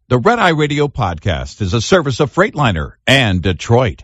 The Red Eye Radio podcast is a service of Freightliner and Detroit.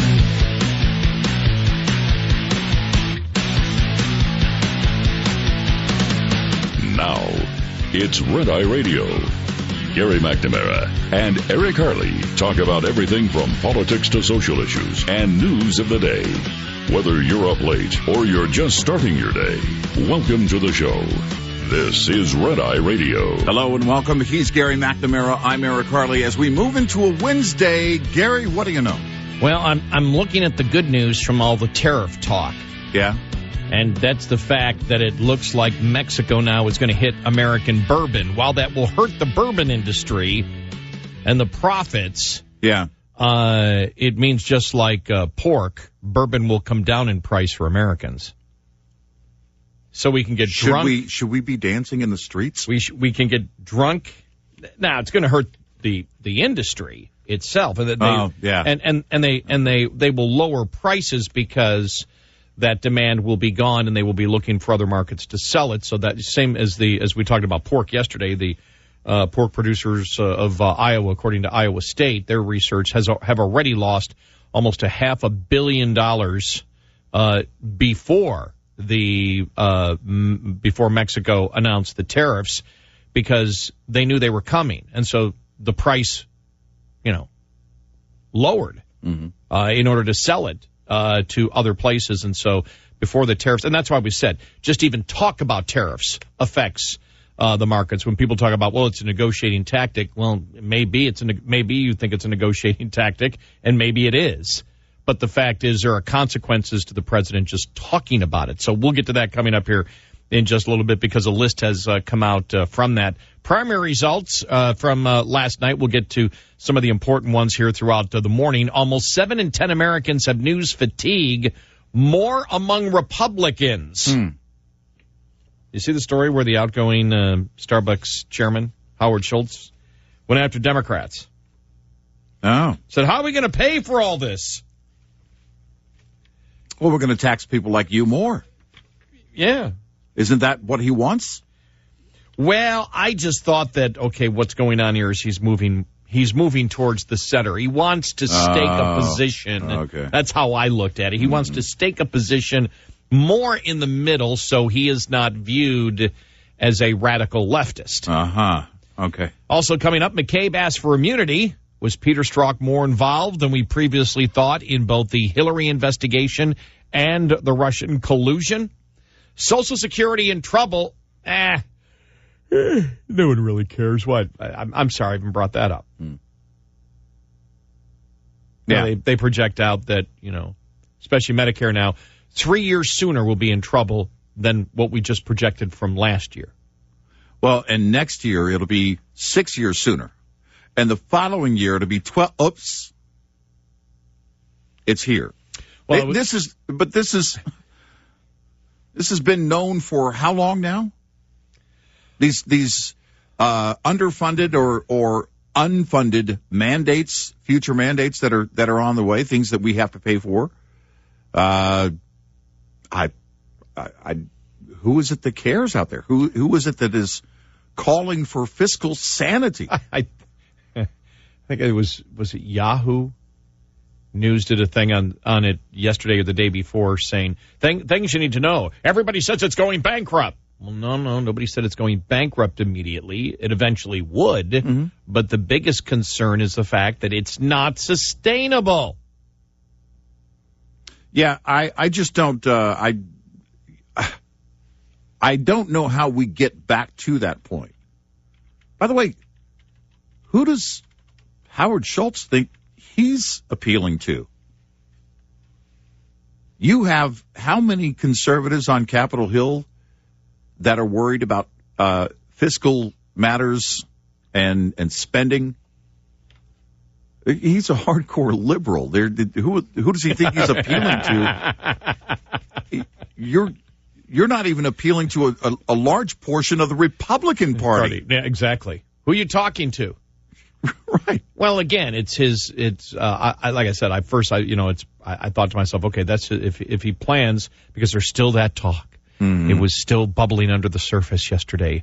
Now, it's Red Eye Radio. Gary McNamara and Eric Harley talk about everything from politics to social issues and news of the day. Whether you're up late or you're just starting your day, welcome to the show. This is Red Eye Radio. Hello and welcome. He's Gary McNamara. I'm Eric Harley. As we move into a Wednesday, Gary, what do you know? Well, I'm looking at the good news from all the tariff talk. Yeah? And that's the fact that it looks like Mexico now is going to hit American bourbon. While that will hurt the bourbon industry and the profits, it means just like pork, bourbon will come down in price for Americans. So we can get drunk. Should we be dancing in the streets? We can get drunk. Now it's going to hurt the industry itself, and they will lower prices because that demand will be gone, and they will be looking for other markets to sell it. So that same as we talked about pork yesterday, the pork producers of Iowa, according to Iowa State, their research have already lost almost $500 million before Mexico announced the tariffs, because they knew they were coming, and so the price, lowered in order to sell it to other places. And so before the tariffs, and that's why we said just even talk about tariffs affects the markets. When people talk about, well, it's a negotiating tactic, well, maybe you think it's a negotiating tactic, and maybe it is. But the fact is there are consequences to the president just talking about it. So we'll get to that coming up here in just a little bit, because a list has come out from that. Primary results from last night. We'll get to some of the important ones here throughout the morning. Almost 7 in 10 Americans have news fatigue, more among Republicans. You see the story where the outgoing Starbucks chairman, Howard Schultz, went after Democrats. Oh. Said, how are we going to pay for all this? Well, we're going to tax people like you more. Yeah. Isn't that what he wants? Well, I just thought that, okay, what's going on here is he's moving towards the center. He wants to stake a position. Okay. That's how I looked at it. He wants to stake a position more in the middle, so he is not viewed as a radical leftist. Okay. Also coming up, McCabe asked for immunity. Was Peter Strzok more involved than we previously thought in both the Hillary investigation and the Russian collusion? Social Security in trouble. No one really cares. What? I'm sorry I even brought that up. Yeah. They project out that, especially Medicare now, 3 years sooner will be in trouble than what we just projected from last year. Well, and next year it'll be 6 years sooner. And the following year it'll be 12. Oops. It's here. Well, this has been known for how long now? These underfunded or unfunded mandates, future mandates that are on the way, things that we have to pay for. Who is it that cares out there? Who is it that is calling for fiscal sanity? I think it was it Yahoo News did a thing on it yesterday or the day before saying things you need to know. Everybody says it's going bankrupt. Well, no, nobody said it's going bankrupt immediately. It eventually would, but the biggest concern is the fact that it's not sustainable. Yeah, I just don't. I don't know how we get back to that point. By the way, who does Howard Schultz think he's appealing to? You have how many conservatives on Capitol Hill that are worried about fiscal matters and spending? He's a hardcore liberal. Who does he think he's appealing to? You're not even appealing to a large portion of the Republican Party. Yeah, exactly. Who are you talking to? Right. Well, again, it's his. It's like I said. I thought to myself, okay, that's if he plans, because there's still that talk. It was still bubbling under the surface yesterday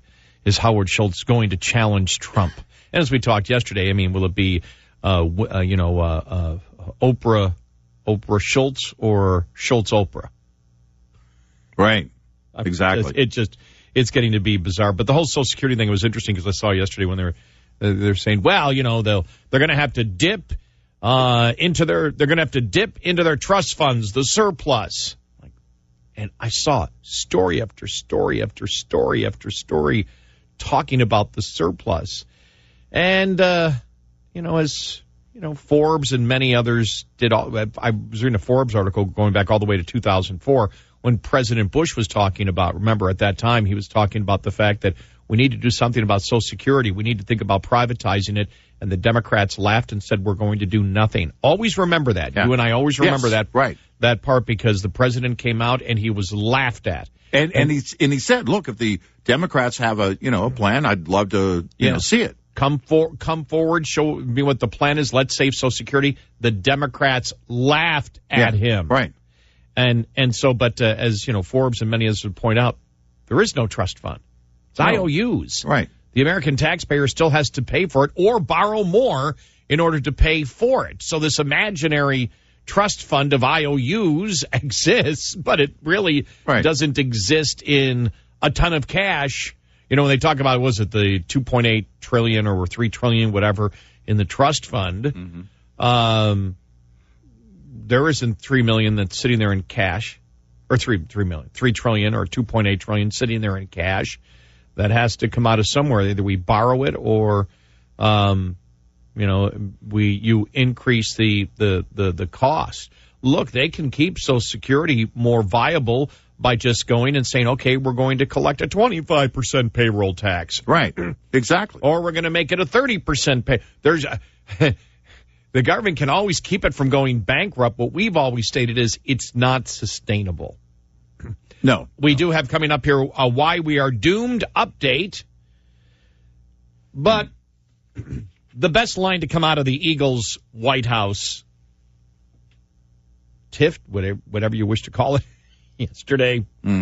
is Howard Schultz going to challenge Trump? And as we talked yesterday, I mean, will it be, Oprah Schultz or Schultz Oprah? Right. Exactly. It's getting to be bizarre. But the whole Social Security thing was interesting because I saw yesterday when they're saying, well, they're going to have to dip into their trust funds, the surplus. And I saw story after story after story after story talking about the surplus. And, as Forbes and many others did. I was reading a Forbes article going back all the way to 2004 when President Bush was talking about, remember at that time, he was talking about the fact that we need to do something about Social Security. We need to think about privatizing it. And the Democrats laughed and said, we're going to do nothing. Always remember that. Yeah. You and I always remember that. Right. That part, because the president came out and he was laughed at. And he said, look, if the Democrats have a plan, I'd love to see it. Come forward, show me what the plan is. Let's save Social Security. The Democrats laughed at him. Right. And so, but as Forbes and many others would point out, there is no trust fund. It's IOUs. Right. The American taxpayer still has to pay for it or borrow more in order to pay for it. So this imaginary trust fund of IOUs exists, but it really doesn't exist in a ton of cash. When they talk about, was it the 2.8 trillion or 3 trillion, whatever, in the trust fund, there isn't 3 million that's sitting there in cash, or 3 million, 3 trillion or 2.8 trillion sitting there in cash. That has to come out of somewhere. Either we borrow it or, you increase the cost. Look, they can keep Social Security more viable by just going and saying, okay, we're going to collect a 25% payroll tax. Right. Exactly. Or we're going to make it a 30% pay. The government can always keep it from going bankrupt. What we've always stated is it's not sustainable. No. We do have coming up here a Why We Are Doomed update. But the best line to come out of the Eagles' White House, tiff, whatever you wish to call it, yesterday.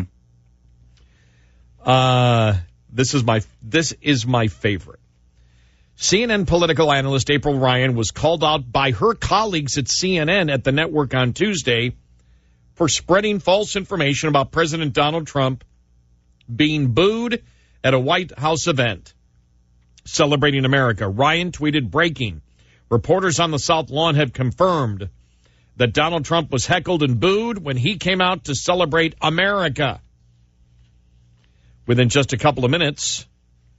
This is my favorite. CNN political analyst April Ryan was called out by her colleagues at CNN at the network on Tuesday for spreading false information about President Donald Trump being booed at a White House event celebrating America. Ryan tweeted, breaking. Reporters on the South Lawn have confirmed that Donald Trump was heckled and booed when he came out to celebrate America. Within just a couple of minutes,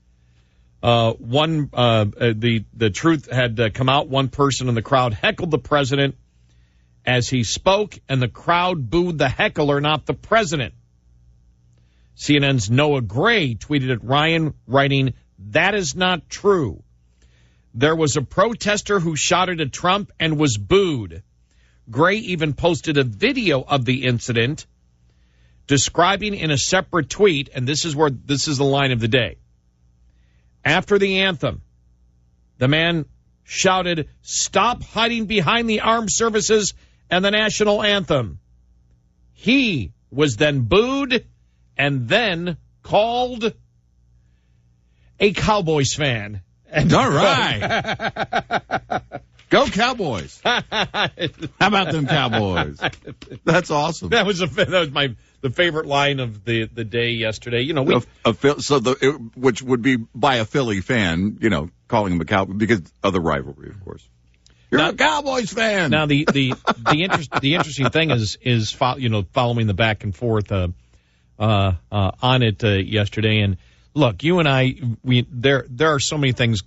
the truth had come out. One person in the crowd heckled the president as he spoke, and the crowd booed the heckler, not the president. CNN's Noah Gray tweeted at Ryan, writing, that is not true. There was a protester who shouted at Trump and was booed. Gray even posted a video of the incident, describing in a separate tweet, and this is the line of the day. After the anthem, the man shouted, stop hiding behind the armed services and the national anthem. He was then booed and then called a Cowboys fan. All right. Go Cowboys. How about them Cowboys? That's awesome. That was the favorite line of the day yesterday. Which would be by a Philly fan, calling him a Cowboy because of the rivalry, of course. You're a Cowboys fan. Now the interesting thing is following the back and forth on it yesterday. And look, you and I, there are so many things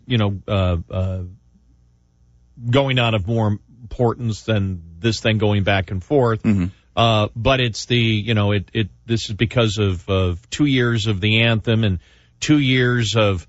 going on of more importance than this thing going back and forth. Mm-hmm. But it's this is because of 2 years of the anthem and 2 years of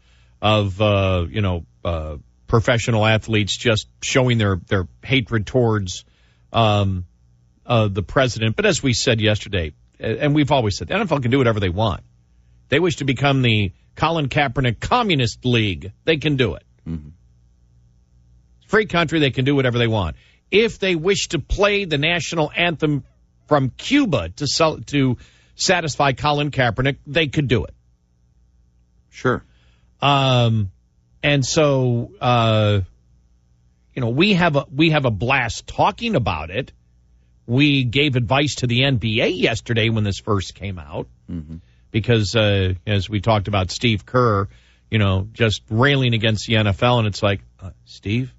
professional athletes just showing their hatred towards the president. But as we said yesterday, and we've always said, the NFL can do whatever they want. They wish to become the Colin Kaepernick Communist League. They can do it. Mm-hmm. Free country, they can do whatever they want. If they wish to play the national anthem from Cuba to satisfy Colin Kaepernick, they could do it. Sure. And so, we have a blast talking about it. We gave advice to the NBA yesterday when this first came out, because as we talked about Steve Kerr, just railing against the NFL, and it's like, Steve,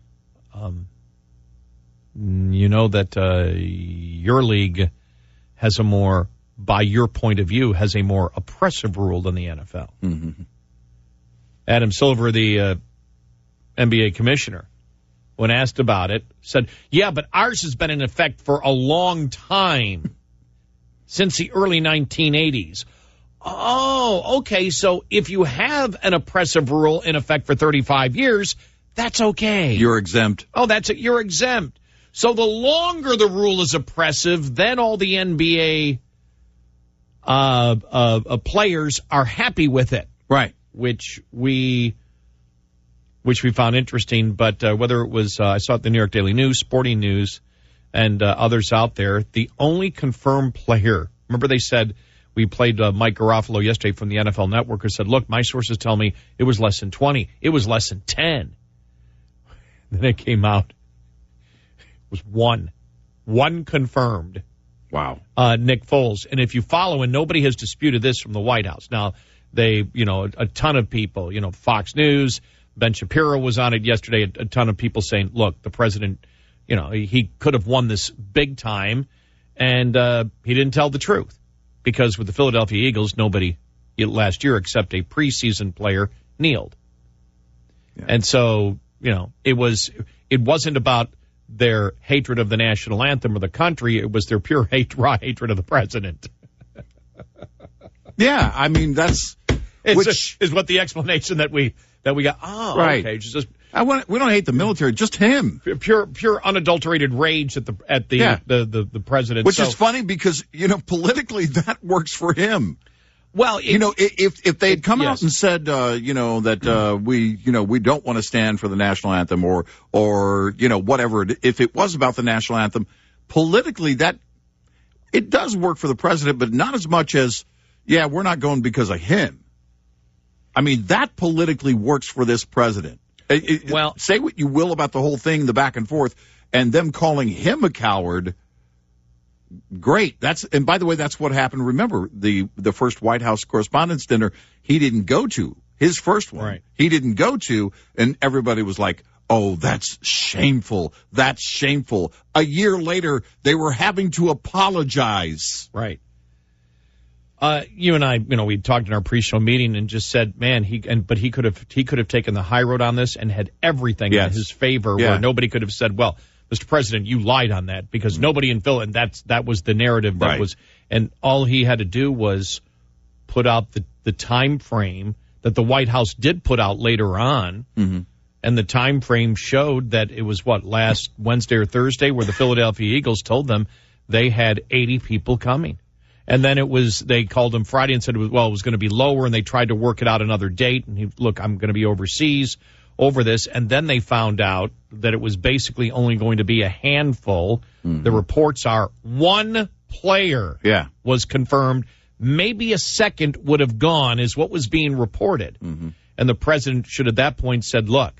that your league has by your point of view, has a more oppressive rule than the NFL. Mm-hmm. Adam Silver, the NBA commissioner, when asked about it, said, yeah, but ours has been in effect for a long time, since the early 1980s. Oh, okay, so if you have an oppressive rule in effect for 35 years, that's okay. You're exempt. Oh, that's it. You're exempt. So the longer the rule is oppressive, then all the NBA players are happy with it. Right. Which we found interesting, but whether it was, I saw it in the New York Daily News, Sporting News, and others out there, the only confirmed player, remember they said, we played Mike Garofalo yesterday from the NFL Network, who said, look, my sources tell me it was less than 20. It was less than 10. Then it came out. It was one. One confirmed. Wow. Nick Foles. And if you follow, and nobody has disputed this from the White House. Now, they, a ton of people, Fox News, Ben Shapiro was on it yesterday, a ton of people saying, look, the president, he could have won this big time, and he didn't tell the truth. Because with the Philadelphia Eagles, nobody last year except a preseason player kneeled. Yeah. And so, it wasn't about their hatred of the national anthem or the country. It was their pure raw hatred of the president. Yeah, I mean, is what the explanation that we got. Oh, right. Okay. Just, we don't hate the military, just him. Pure unadulterated rage at the president. Which is funny because, politically that works for him. Well, if they had come out and said, that we don't want to stand for the national anthem or whatever, if it was about the national anthem, politically that it does work for the president, but not as much as, we're not going because of him. I mean, that politically works for this president. Well, say what you will about the whole thing, the back and forth, and them calling him a coward. Great. And by the way, that's what happened. Remember the first White House Correspondents' Dinner he didn't go to, his first one. Right. He didn't go to, and everybody was like, oh, that's shameful. That's shameful. A year later, they were having to apologize. Right. You and I, we talked in our pre-show meeting and just said, man, but he could have taken the high road on this and had everything in his favor, where nobody could have said, well, Mr. President, you lied on that, because nobody in Philly, and that was the narrative that was, and all he had to do was put out the time frame that the White House did put out later on, and the time frame showed that it was last Wednesday or Thursday, where the Philadelphia Eagles told them they had 80 people coming. And then they called him Friday and said, it was going to be lower, and they tried to work it out another date. And I'm going to be overseas over this. And then they found out that it was basically only going to be a handful. The reports are one player was confirmed. Maybe a second would have gone, is what was being reported. And the president should at that point said, look,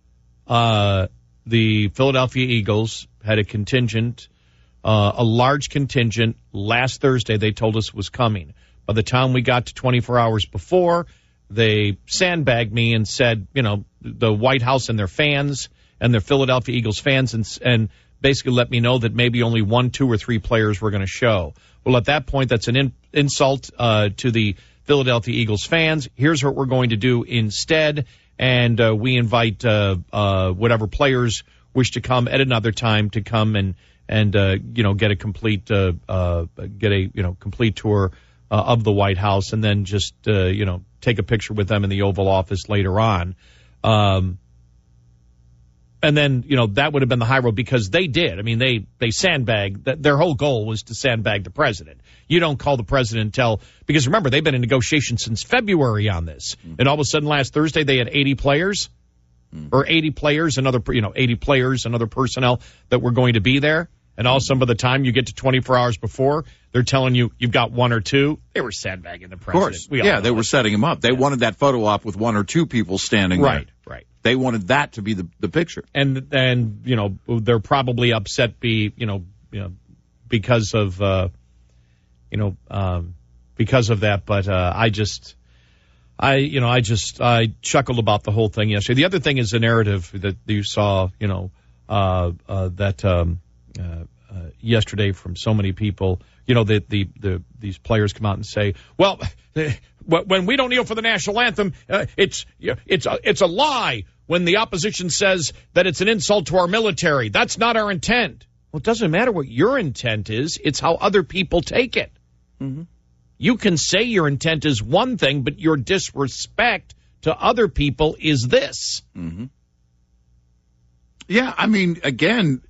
the Philadelphia Eagles had a contingent, a large contingent last Thursday. They told us was coming. By the time we got to 24 hours before, they sandbagged me and said, the White House and their fans and their Philadelphia Eagles fans, and basically let me know that maybe only 1, 2, or 3 players were going to show. Well, at that point, that's an insult to the Philadelphia Eagles fans. Here's what we're going to do instead, and we invite whatever players wish to come at another time to come and get a complete complete tour of the White House, and then just take a picture with them in the Oval Office later on. And then, that would have been the high road, because they did. I mean, they sandbagged. Their whole goal was to sandbag the president. You don't call the president because remember, they've been in negotiations since February on this. And all of a sudden last Thursday they had 80 players or 80 players and 80 players and other personnel that were going to be there. And also, by the time you get to 24 hours before, they're telling you you've got one or two. They were sandbagging the president. Of course. They were setting him up. They wanted that photo op with one or two people standing there. Right. They wanted that to be the picture. And they're probably upset because of that. But I chuckled about the whole thing yesterday. The other thing is the narrative that you saw, yesterday from so many people. These players come out and say, well, when we don't kneel for the national anthem, it's a lie. When the opposition says that it's an insult to our military, that's not our intent. Well, it doesn't matter what your intent is. It's how other people take it. Mm-hmm. You can say your intent is one thing, but your disrespect to other people is this. Mm-hmm. Yeah, I mean, again,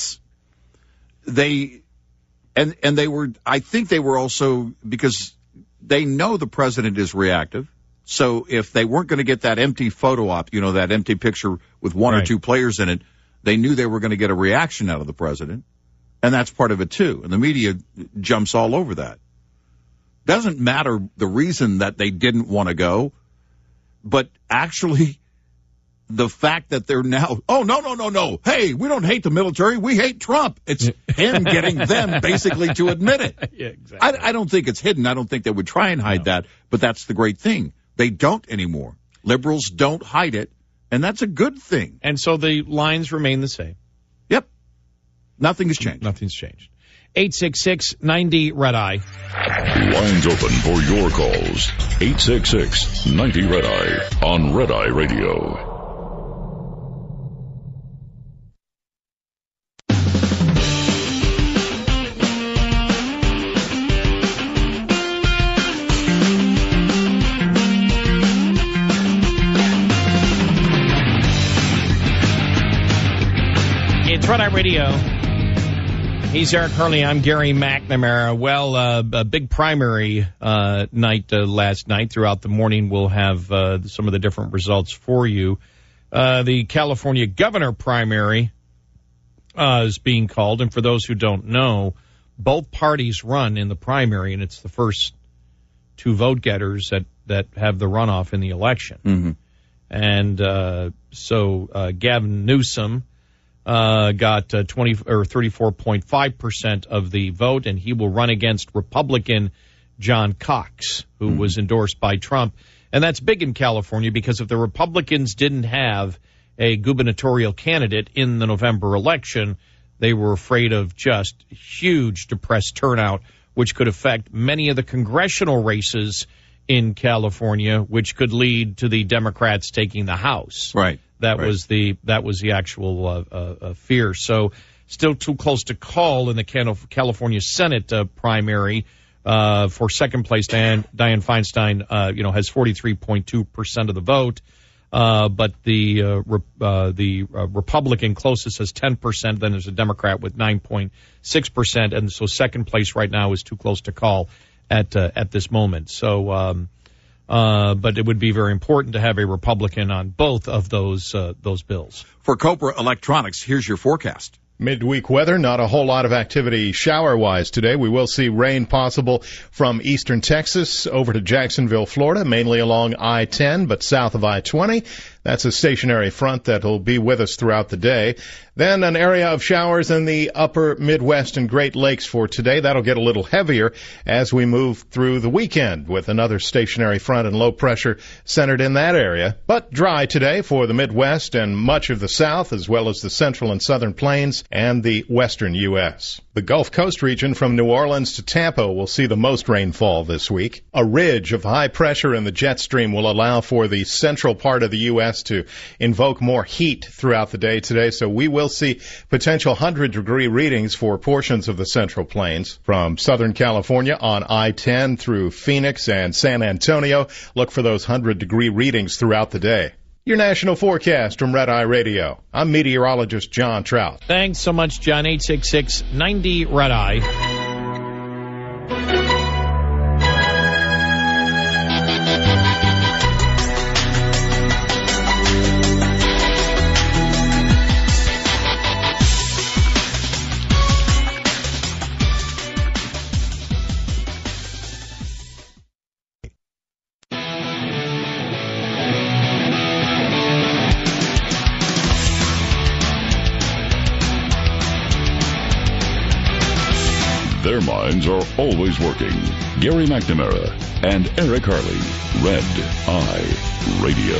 they were, I think they were also, because they know the president is reactive. So if they weren't going to get that empty photo op, that empty picture with one or two players in it, they knew they were going to get a reaction out of the president. And that's part of it, too. And the media jumps all over that. Doesn't matter the reason that they didn't want to go, but actually the fact that they're now, oh, no. Hey, we don't hate the military. We hate Trump. It's him getting them basically to admit it. Yeah, exactly. I don't think it's hidden. I don't think they would try and hide that, but that's the great thing. They don't anymore. Liberals don't hide it, and that's a good thing. And so the lines remain the same. Yep. Nothing has changed. Nothing's changed. 866-90-RED-EYE. Lines open for your calls. 866-90-RED-EYE on Red Eye Radio. It's Red Eye Radio. He's Eric Hurley. I'm Gary McNamara. Well, a big primary night last night. Throughout the morning, we'll have some of the different results for you. The California governor primary is being called. And for those who don't know, both parties run in the primary, and it's the first two vote getters that have the runoff in the election. Mm-hmm. And so Gavin Newsom got 34.5% of the vote, and he will run against Republican John Cox, who was endorsed by Trump. And that's big in California because if the Republicans didn't have a gubernatorial candidate in the November election, they were afraid of just huge depressed turnout, which could affect many of the congressional races in California, which could lead to the Democrats taking the House. Right. That was the actual fear. So still too close to call in the California Senate primary for second place. Dianne Feinstein, has 43.2% of the vote, but the Republican closest has 10%. Then there's a Democrat with 9.6%, and so second place right now is too close to call at this moment. So. But it would be very important to have a Republican on both of those bills. For Cobra Electronics, here's your forecast. Midweek weather, not a whole lot of activity shower-wise today. We will see rain possible from eastern Texas over to Jacksonville, Florida, mainly along I-10, but south of I-20. That's a stationary front that will be with us throughout the day. Then an area of showers in the upper Midwest and Great Lakes for today. That'll get a little heavier as we move through the weekend with another stationary front and low pressure centered in that area. But dry today for the Midwest and much of the South, as well as the central and southern plains and the western U.S. The Gulf Coast region from New Orleans to Tampa will see the most rainfall this week. A ridge of high pressure in the jet stream will allow for the central part of the U.S. to invoke more heat throughout the day today, so we will see potential 100-degree readings for portions of the Central Plains. From Southern California on I-10 through Phoenix and San Antonio, look for those 100-degree readings throughout the day. Your national forecast from Red Eye Radio. I'm meteorologist John Trout. Thanks so much, John. 866-90-RED-EYE. Their minds are always working. Gary McNamara and Eric Harley. Red Eye Radio.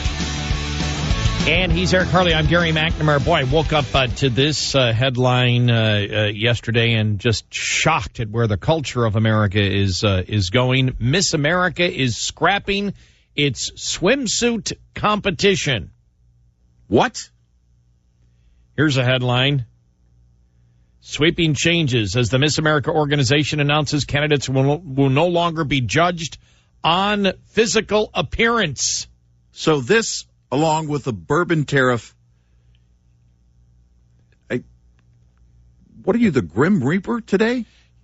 And he's Eric Harley. I'm Gary McNamara. Boy, I woke up to this headline yesterday and just shocked at where the culture of America is going. Miss America is scrapping its swimsuit competition. What? Here's a headline. Sweeping changes as the Miss America organization announces candidates will no longer be judged on physical appearance. So this, along with the bourbon tariff, what are you, the Grim Reaper today?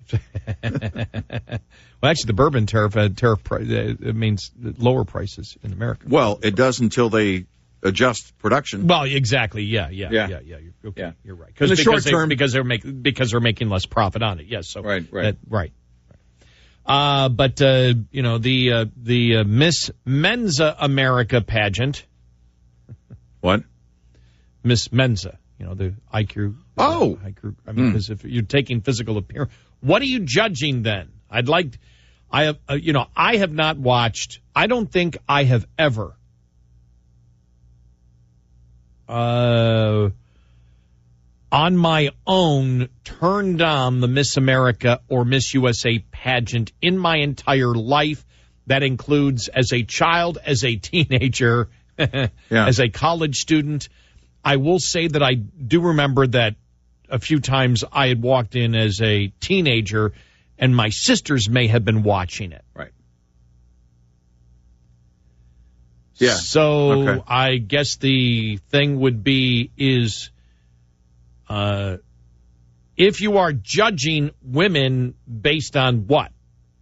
Well, actually, the bourbon tariff it means lower prices in America. Well, it does until they adjust production. Well, exactly. Yeah. You're right. In the short term, because they're making less profit on it. Yes. So right. But the Miss Mensa America pageant. What? Miss Mensa. The IQ. Oh. IQ. I mean, because if you're taking physical appearance, what are you judging then? I have not watched. I don't think I have ever. On my own, turned on the Miss America or Miss USA pageant in my entire life. That includes as a child, as a teenager, as a college student. I will say that I do remember that a few times I had walked in as a teenager, and my sisters may have been watching it. Right. Yeah. So okay. I guess the thing would be is if you are judging women based on what?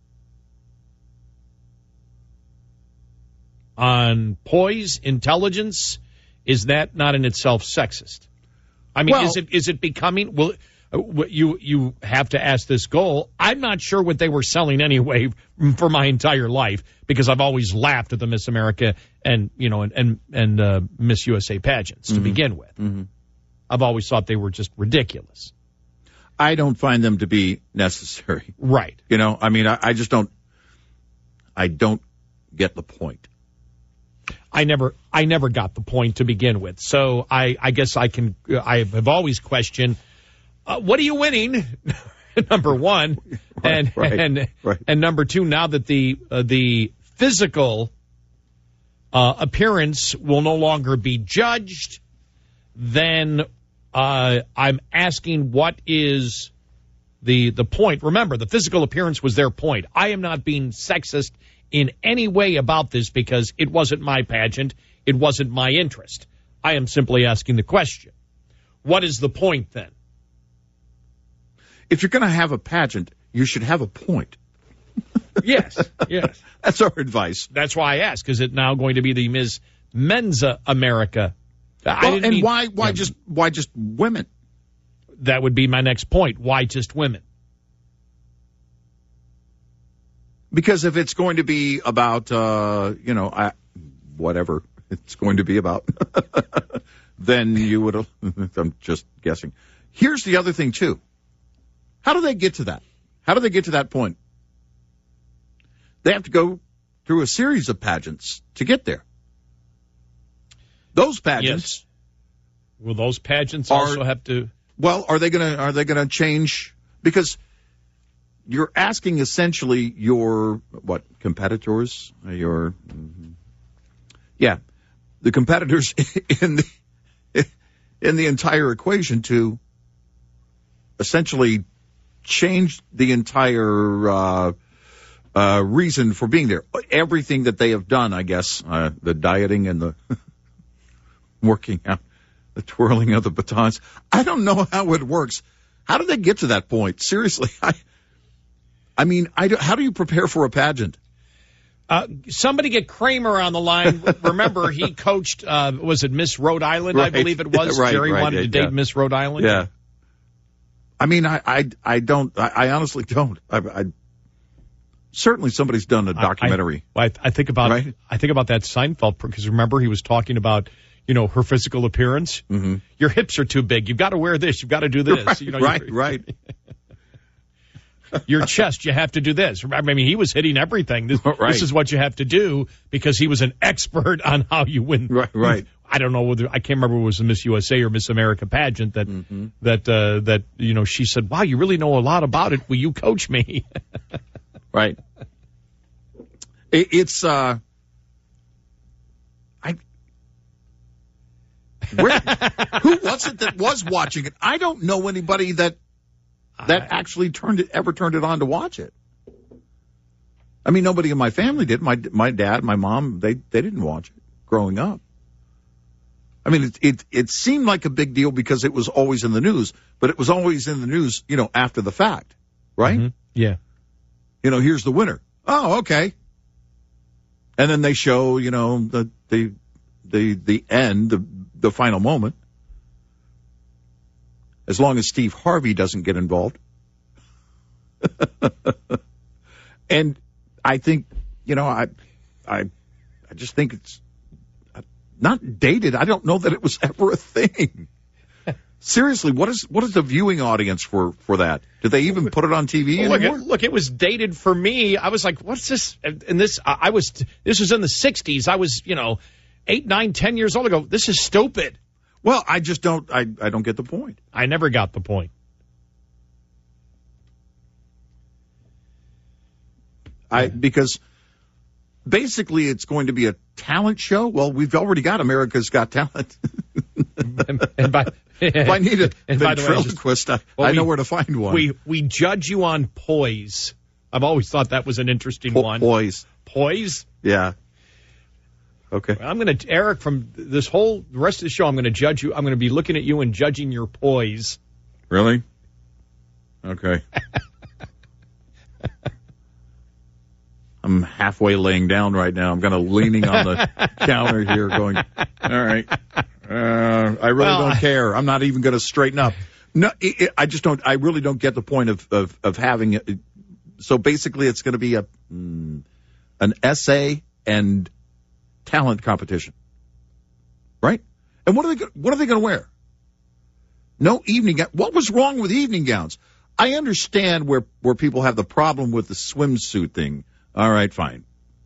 On poise, intelligence, is that not in itself sexist? I mean, is it becoming? Well, you have to ask this goal. I'm not sure what they were selling anyway for my entire life, because I've always laughed at the Miss America and Miss USA pageants to begin with. Mm-hmm. I've always thought they were just ridiculous. I don't find them to be necessary. Right. I mean, I just don't. I don't get the point. I never got the point to begin with. So I guess I have always questioned, what are you winning? Number one. Right. And number two, now that the physical appearance will no longer be judged, then I'm asking, what is the point? Remember, the physical appearance was their point. I am not being sexist in any way about this, because it wasn't my pageant. It wasn't my interest. I am simply asking the question. What is the point then? If you're going to have a pageant, you should have a point. Yes. That's our advice. That's why I ask. Is it now going to be the Ms. Mensa America? Why just women? That would be my next point. Why just women? Because if it's going to be about, whatever it's going to be about, then you would have, I'm just guessing. Here's the other thing, too. How do they get to that? How do they get to that point? They have to go through a series of pageants to get there. Those pageants. Yes. Will those pageants also have to? Well, are they gonna change? Because you're asking essentially your competitors? The competitors in the entire equation to essentially change the entire reason for being there. Everything that they have done, I guess, the dieting and the working out, the twirling of the batons. I don't know how it works. How do they get to that point? Seriously, how do you prepare for a pageant? Somebody get Kramer on the line. Remember, he coached, was it Miss Rhode Island, right. I believe it was? Right, Jerry wanted to date Miss Rhode Island? Yeah. I mean, I honestly don't. Certainly somebody's done a documentary. I think about that Seinfeld, because remember he was talking about, her physical appearance. Mm-hmm. Your hips are too big. You've got to wear this. You've got to do this. Right. your chest, you have to do this. I mean, he was hitting everything. This is what you have to do because he was an expert on how you win. Right. I don't know whether I can't remember if it was the Miss USA or Miss America pageant that she said, "Wow, you really know a lot about it. Will you coach me?" Right. It's who was it that was watching it? I don't know anybody that actually ever turned it on to watch it. I mean, nobody in my family did. My dad, my mom, they didn't watch it growing up. I mean, it seemed like a big deal because it was always in the news, but it was always in the news, after the fact, right? Mm-hmm. Yeah. Here's the winner. Oh, okay. And then they show, the end, the final moment. As long as Steve Harvey doesn't get involved. And I think, I just think it's not dated. I don't know that it was ever a thing. Seriously, what is the viewing audience for that? Did they even put it on TV anymore? Look, it was dated for me. I was like, what's this? And this was in the 60s. I was, 8, 9, 10 years old ago. This is stupid. Well, I just don't get the point. I never got the point. Because basically it's going to be a talent show. Well, we've already got America's Got Talent. If I need a ventriloquist, I know where to find one. We judge you on poise. I've always thought that was an interesting one. Poise. Poise? Yeah. Okay. I'm going to, Eric, from the rest of the show, I'm going to judge you. I'm going to be looking at you and judging your poise. Really? Okay. I'm halfway laying down right now. I'm kind of leaning on the counter here going, all right. I really don't care. I'm not even going to straighten up. No, I really don't get the point of having it. So basically it's going to be an essay and talent competition. Right? And what are they going to wear? No evening gown. What was wrong with evening gowns? I understand where people have the problem with the swimsuit thing. All right, fine.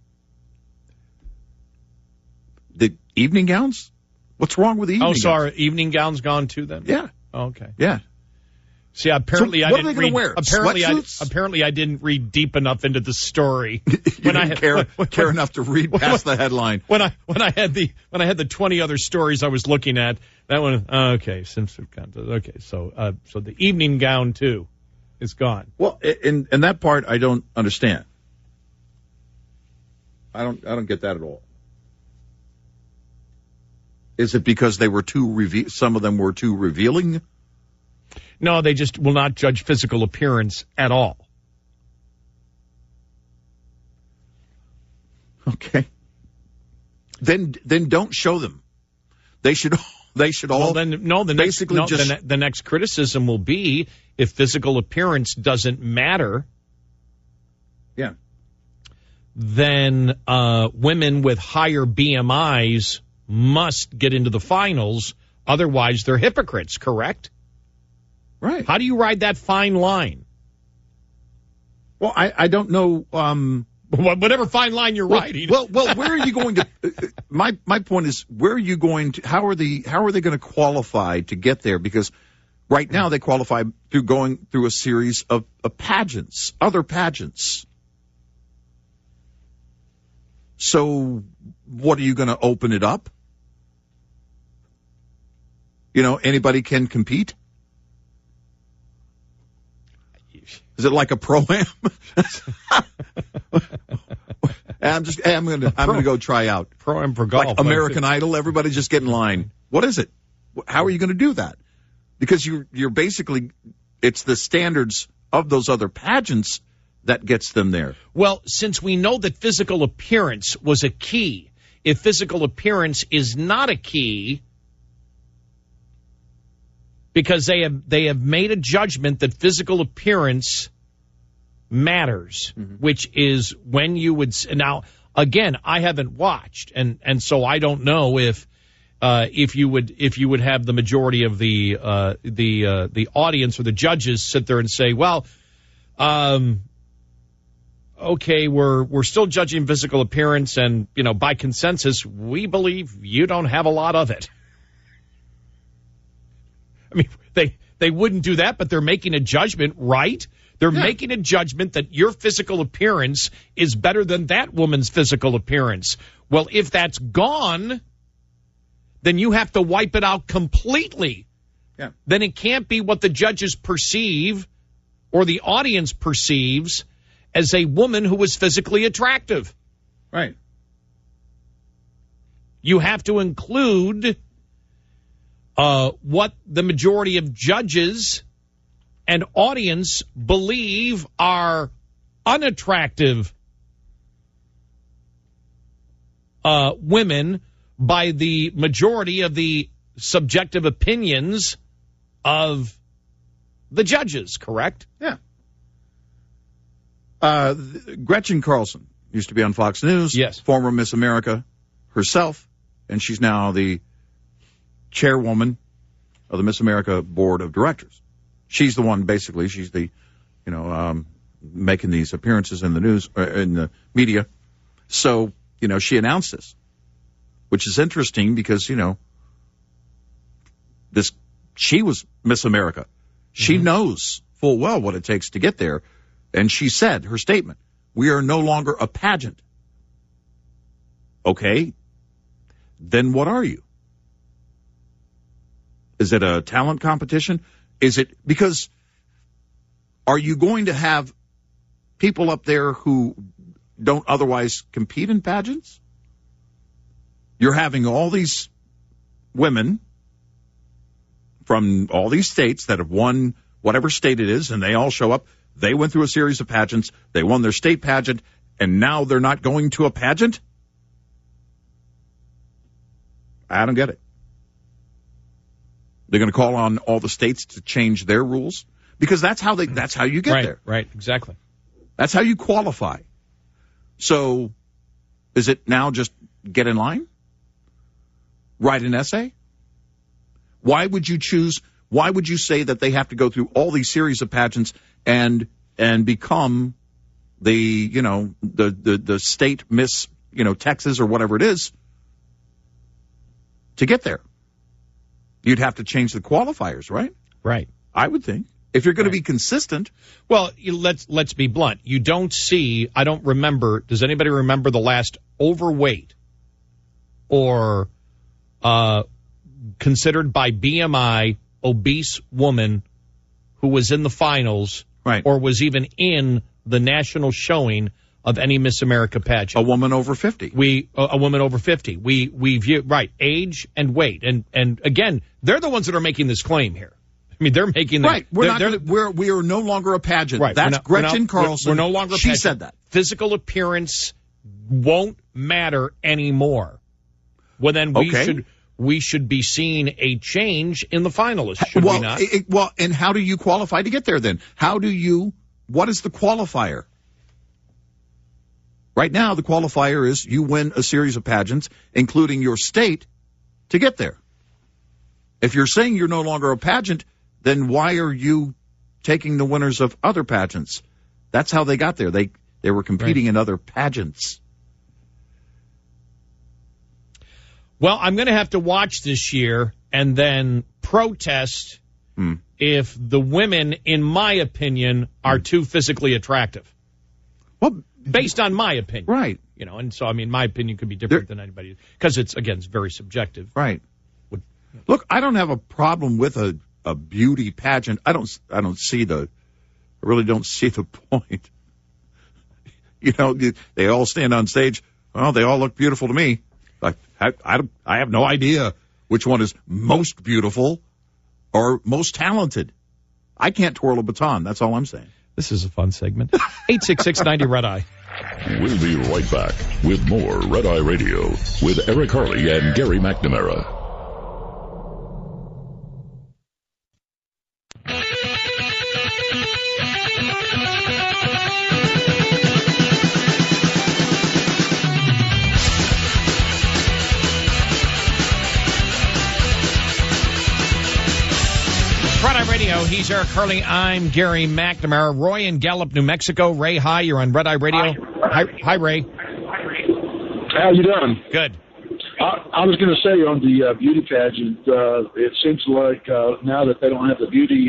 The evening gowns? What's wrong with the evening gowns? Oh, sorry. Evening gowns gone too then? Yeah. Oh, okay. Yeah. See, apparently so I didn't read. Wear? Apparently I didn't read deep enough into the story. care enough to read past the headline. When I had the 20 other stories I was looking at, that one. Okay, swimsuit contest. Okay, so the evening gown too is gone. Well, and that part I don't understand. I don't get that at all. Is it because they were some of them were too revealing? No, they just will not judge physical appearance at all. Okay. Then don't show them. They should all. The next criticism will be if physical appearance doesn't matter. Yeah. Then women with higher BMIs must get into the finals. Otherwise, they're hypocrites, correct? Right. How do you ride that fine line? Well, I don't know. Whatever fine line you're riding. Well, where are you going to? My point is, where are you going to? How are they going to qualify to get there? Because right now they qualify through going through a series of pageants, other pageants. So what are you going to open it up? Anybody can compete? Is it like a pro-am? I'm going to go try out. Pro-am for golf. Like American Idol, everybody just get in line. What is it? How are you going to do that? Because you're basically, it's the standards of those other pageants that gets them there. Well, since we know that physical appearance was a key, if physical appearance is not a key, because they have made a judgment that physical appearance matters, which is when you would now. Again, I haven't watched, and so I don't know if you would have the majority of the audience or the judges sit there and say, well, okay, we're still judging physical appearance, and, by consensus, we believe you don't have a lot of it. I mean, they wouldn't do that, but they're making a judgment, right? They're making a judgment that your physical appearance is better than that woman's physical appearance. Well, if that's gone, then you have to wipe it out completely. Yeah. Then it can't be what the judges perceive or the audience perceives as a woman who is physically attractive. Right. You have to include what the majority of judges and audience believe are unattractive women by the majority of the subjective opinions of the judges, correct? Yeah. Gretchen Carlson used to be on Fox News. Yes. Former Miss America herself, and she's now the chairwoman of the Miss America Board of Directors. She's the one, basically, she's the, making these appearances in the news, in the media. So, she announced this, which is interesting because, she was Miss America. She knows full well what it takes to get there. And she said, her statement, we are no longer a pageant. Okay, then what are you? Is it a talent competition? Is it, because are you going to have people up there who don't otherwise compete in pageants? You're having all these women from all these states that have won whatever state it is, and they all show up. They went through a series of pageants. They won their state pageant, and now they're not going to a pageant? I don't get it. They're going to call on all the states to change their rules? Because that's how you get there. Right, exactly. That's how you qualify. So is it now just get in line? Write an essay? Why would you say that they have to go through all these series of pageants and become the state Miss, Texas or whatever it is to get there? You'd have to change the qualifiers, right? Right. I would think. If you're going to be consistent. Well, let's be blunt. You don't see, I don't remember, does anybody remember the last overweight or considered by BMI obese woman who was in the finals, right, or was even in the national showing of any Miss America pageant? A woman over 50. A woman over 50. We view, right, age and weight. And again, they're the ones that are making this claim here. I mean, they're making the right. We are no longer a pageant. Right. That's Gretchen Carlson. We're no longer a pageant. She said that. Physical appearance won't matter anymore. Well, then we should be seeing a change in the finalists, should we not? And how do you qualify to get there then? What is the qualifier? Right now, the qualifier is you win a series of pageants, including your state, to get there. If you're saying you're no longer a pageant, then why are you taking the winners of other pageants? That's how they got there. They were competing in other pageants. Well, I'm going to have to watch this year and then protest if the women, in my opinion, are too physically attractive. Well, based on my opinion. Right. And so, I mean, my opinion could be different than anybody, because it's very subjective. Right. Look, I don't have a problem with a beauty pageant. I really don't see the point. They all stand on stage. Well, they all look beautiful to me. I have no idea which one is most beautiful or most talented. I can't twirl a baton. That's all I'm saying. This is a fun segment. 866-90-RED-EYE. We'll be right back with more Red Eye Radio with Eric Harley and Gary McNamara. Red Eye Radio. He's Eric Hurley. I'm Gary McNamara. Roy in Gallup, New Mexico. Ray, hi. You're on Red Eye Radio. Hi, Ray. How you doing? Good. I was going to say on the beauty pageant, it seems like now that they don't have the beauty,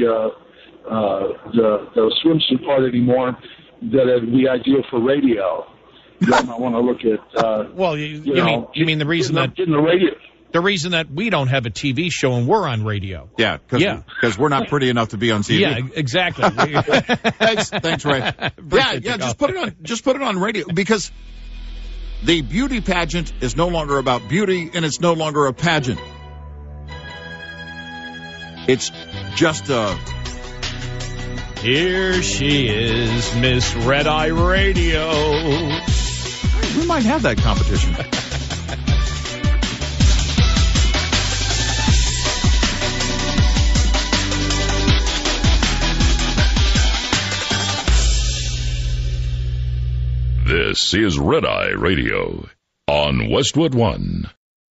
the swimsuit part anymore, that it would be ideal for radio. You might want to look at. Well, you mean the reason getting the radio. The reason that we don't have a TV show and we're on radio. Yeah, because we're not pretty enough to be on TV. Yeah, exactly. Thanks, Ray. Yeah, just put it on radio, because the beauty pageant is no longer about beauty, and it's no longer a pageant. It's just a... Here she is, Miss Red Eye Radio. We might have that competition. This is Red Eye Radio on Westwood One.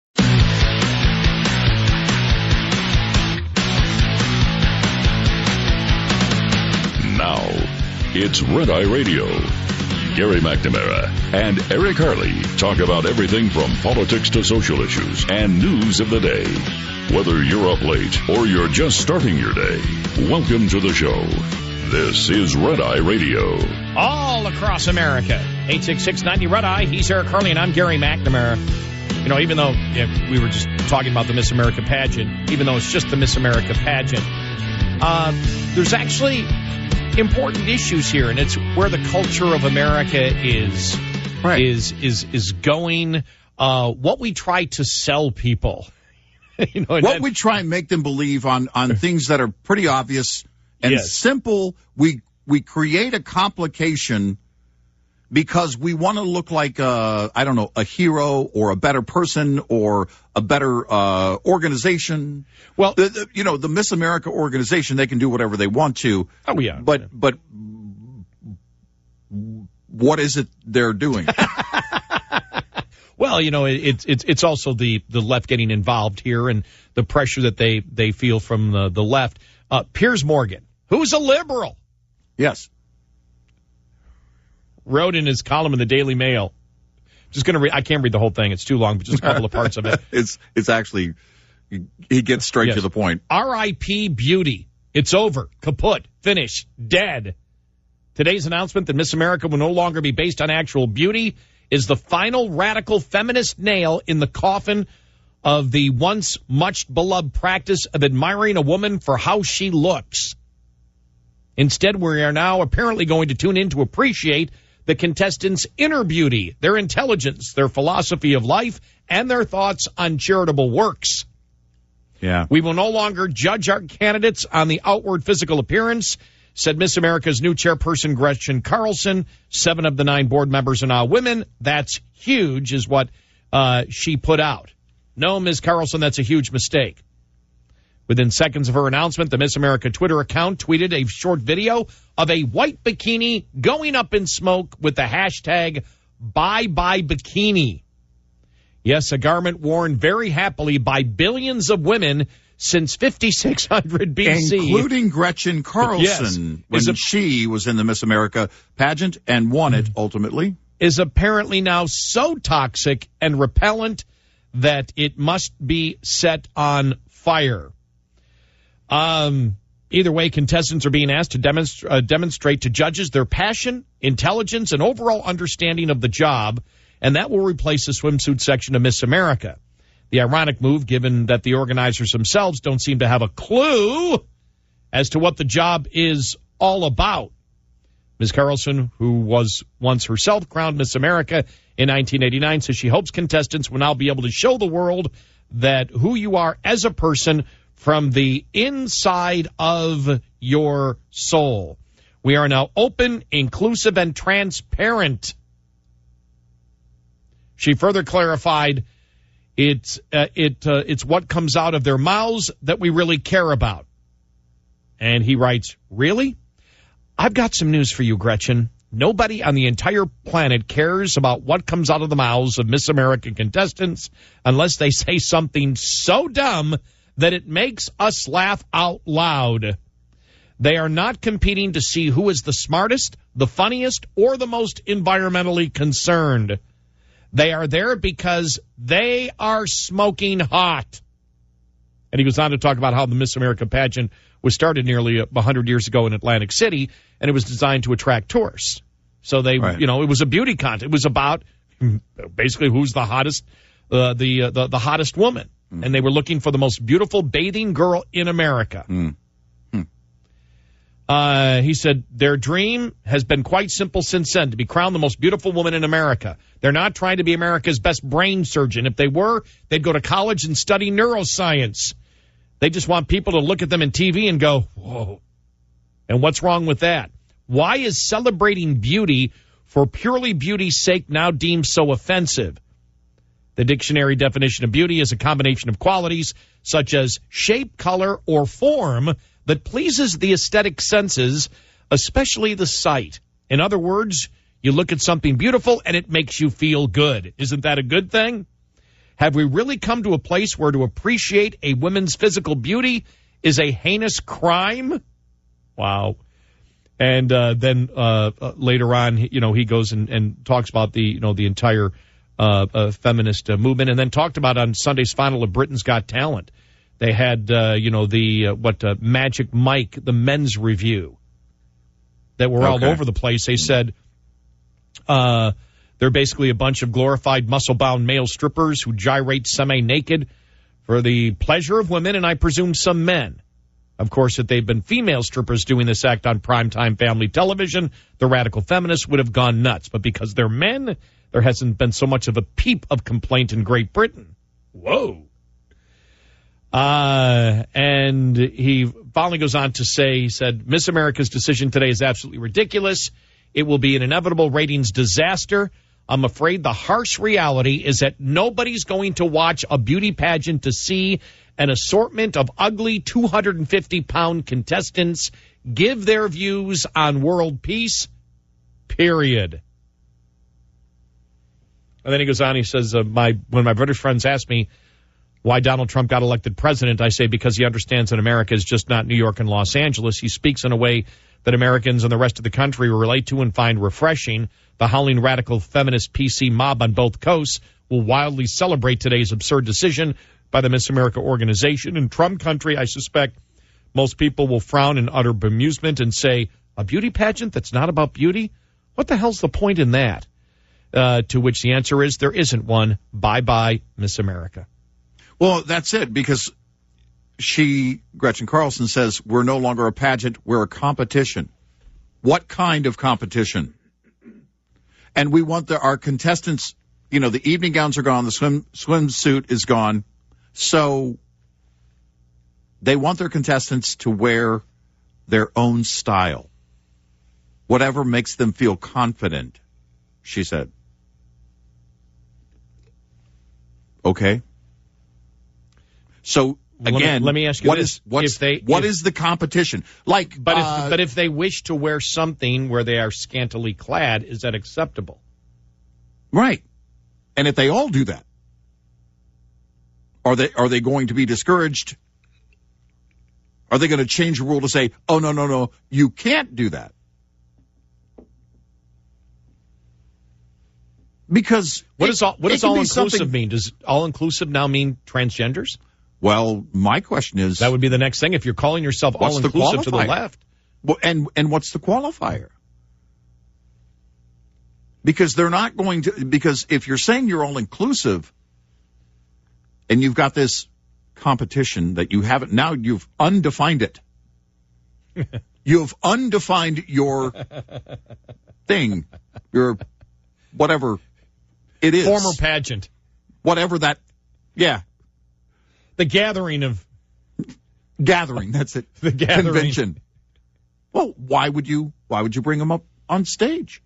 Now, it's Red Eye Radio. Gary McNamara and Eric Harley talk about everything from politics to social issues and news of the day. Whether you're up late or you're just starting your day, welcome to the show. This is Red Eye Radio. All across America. 866-90 Red Eye. He's Eric Harley, and I'm Gary McNamara. You know, even though we were just talking about the Miss America pageant, even though it's just the Miss America pageant, there's actually important issues here, and it's where the culture of America is going. What we try to sell people. What we try and make them believe on things that are pretty obvious and simple. We create a complication because we want to look like a hero or a better person or a better organization. Well, the Miss America organization, they can do whatever they want to. Oh yeah. But what is it they're doing? Well, it's also the left getting involved here and the pressure that they feel from the left. Piers Morgan, who's a liberal. Yes. Wrote in his column in the Daily Mail. Just going to read. I can't read the whole thing. It's too long, but just a couple of parts of it. It's actually, he gets straight to the point. R.I.P. beauty. It's over. Kaput. Finish. Dead. Today's announcement that Miss America will no longer be based on actual beauty is the final radical feminist nail in the coffin of the once much beloved practice of admiring a woman for how she looks. Instead, we are now apparently going to tune in to appreciate the contestants' inner beauty, their intelligence, their philosophy of life, and their thoughts on charitable works. Yeah. We will no longer judge our candidates on the outward physical appearance, said Miss America's new chairperson, Gretchen Carlson. 7 of the 9 board members are now women. That's huge, is what she put out. No, Ms. Carlson, that's a huge mistake. Within seconds of her announcement, the Miss America Twitter account tweeted a short video of a white bikini going up in smoke with the hashtag #ByeByeBikini. Yes, a garment worn very happily by billions of women since 5600 BC. Including Gretchen Carlson, when she was in the Miss America pageant and won it ultimately. Is apparently now so toxic and repellent that it must be set on fire. Either way, contestants are being asked to demonstrate to judges their passion, intelligence, and overall understanding of the job, and that will replace the swimsuit section of Miss America. The ironic move, given that the organizers themselves don't seem to have a clue as to what the job is all about. Ms. Carlson, who was once herself crowned Miss America in 1989, says she hopes contestants will now be able to show the world that who you are as a person from the inside of your soul. We are now open, inclusive, and transparent. She further clarified, it's what comes out of their mouths that we really care about. And he writes, really? I've got some news for you, Gretchen. Nobody on the entire planet cares about what comes out of the mouths of Miss America contestants unless they say something so dumb that it makes us laugh out loud. They are not competing to see who is the smartest, the funniest, or the most environmentally concerned. They are there because they are smoking hot. And he goes on to talk about how the Miss America pageant was started nearly 100 years ago in Atlantic City, and it was designed to attract tourists. So they, right. It was a beauty contest. It was about basically who's the hottest, the hottest woman. Mm. And they were looking for the most beautiful bathing girl in America. Mm. He said their dream has been quite simple since then, to be crowned the most beautiful woman in America. They're not trying to be America's best brain surgeon. If they were, they'd go to college and study neuroscience. They just want people to look at them in TV and go, whoa. And what's wrong with that? Why is celebrating beauty for purely beauty's sake now deemed so offensive? The dictionary definition of beauty is a combination of qualities such as shape, color, or form that pleases the aesthetic senses, especially the sight. In other words, you look at something beautiful and it makes you feel good. Isn't that a good thing? Have we really come to a place where to appreciate a woman's physical beauty is a heinous crime? Wow. And then later on, he goes and talks about the entire feminist movement, and then talked about on Sunday's final of Britain's Got Talent. They had, Magic Mike, the men's review, that were all over the place. They said they're basically a bunch of glorified muscle-bound male strippers who gyrate semi-naked for the pleasure of women, and I presume some men. Of course, if they've been female strippers doing this act on primetime family television, the radical feminists would have gone nuts. But because they're men, there hasn't been so much of a peep of complaint in Great Britain. Whoa. And he finally goes on to say, he said, Miss America's decision today is absolutely ridiculous. It will be an inevitable ratings disaster. I'm afraid the harsh reality is that nobody's going to watch a beauty pageant to see an assortment of ugly 250-pound contestants give their views on world peace, period. And then he goes on, he says, when my British friends ask me why Donald Trump got elected president, I say because he understands that America is just not New York and Los Angeles. He speaks in a way that Americans and the rest of the country relate to and find refreshing. The howling radical feminist PC mob on both coasts will wildly celebrate today's absurd decision by the Miss America organization. In Trump country, I suspect most people will frown in utter bemusement and say, a beauty pageant that's not about beauty? What the hell's the point in that? To which the answer is there isn't one. Bye-bye, Miss America. Well, that's it, because Gretchen Carlson says, we're no longer a pageant, we're a competition. What kind of competition? And we want our contestants, the evening gowns are gone, the swimsuit is gone. So they want their contestants to wear their own style, whatever makes them feel confident, she said. Okay. So again, let me ask you what this: is the competition like? But if they wish to wear something where they are scantily clad, is that acceptable? Right. And if they all do that, are they going to be discouraged? Are they going to change the rule to say, oh, no, you can't do that? Because what does all-inclusive mean? Does all-inclusive now mean transgenders? Well, my question is... That would be the next thing. If you're calling yourself all-inclusive to the left. Well, and what's the qualifier? Because they're not going to... Because if you're saying you're all-inclusive and you've got this competition that you haven't... Now you've undefined it. You've undefined your thing, your whatever it is. Former pageant. Whatever that... Yeah. The gathering, that's it. The gathering. Convention. Well, why would you bring them up on stage?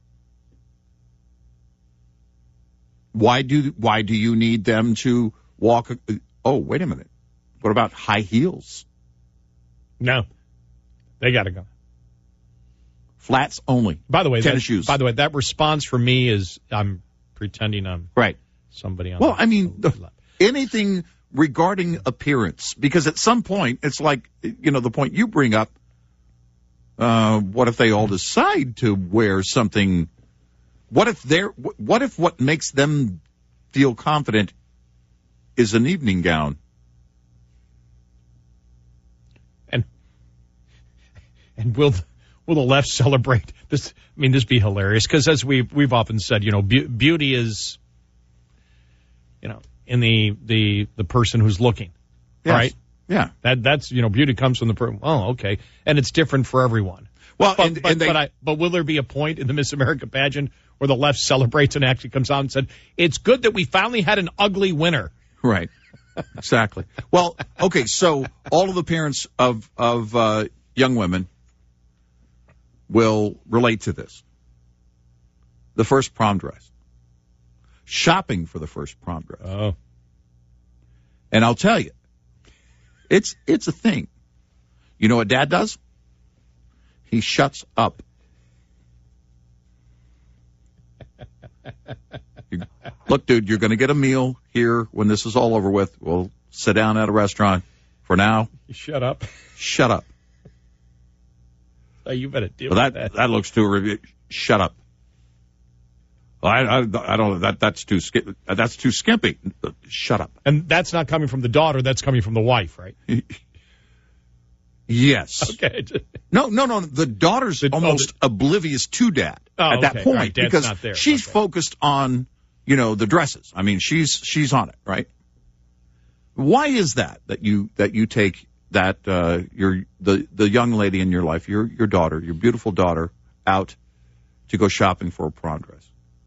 Why do you need them to walk? Oh, wait a minute. What about high heels? No. They got to go. Flats only. By the way, tennis shoes. By the way, that response from me is I'm pretending I'm right. Somebody on. Well, I mean, anything regarding appearance, because at some point, it's like, the point you bring up, what if they all decide to wear something? What if what makes them feel confident is an evening gown? And will the left celebrate this? I mean, this be hilarious, because as we've often said, beauty is, in the person who's looking, yes. Right? Yeah. That's beauty comes from the person. Oh, okay, and it's different for everyone. Well, but will there be a point in the Miss America pageant where the left celebrates and actually comes out and said, "It's good that we finally had an ugly winner"? Right. Exactly. Well, okay. So all of the parents of young women will relate to this. The first prom dress. Shopping for the first prom dress. Oh. And I'll tell you, it's a thing. You know what Dad does? He shuts up. Look, dude, you're going to get a meal here when this is all over with. We'll sit down at a restaurant. For now, shut up. Shut up. Oh, you better deal with that. That looks too. Shut up. I don't. That's too skimpy. Shut up. And that's not coming from the daughter. That's coming from the wife, right? Yes. Okay. No. The daughter's almost oblivious to Dad at that point, right. Dad's because not there. She's focused on the dresses. I mean, she's on it, right? Why is that you take that the young lady in your life, your daughter, your beautiful daughter, out to go shopping for a prom dress?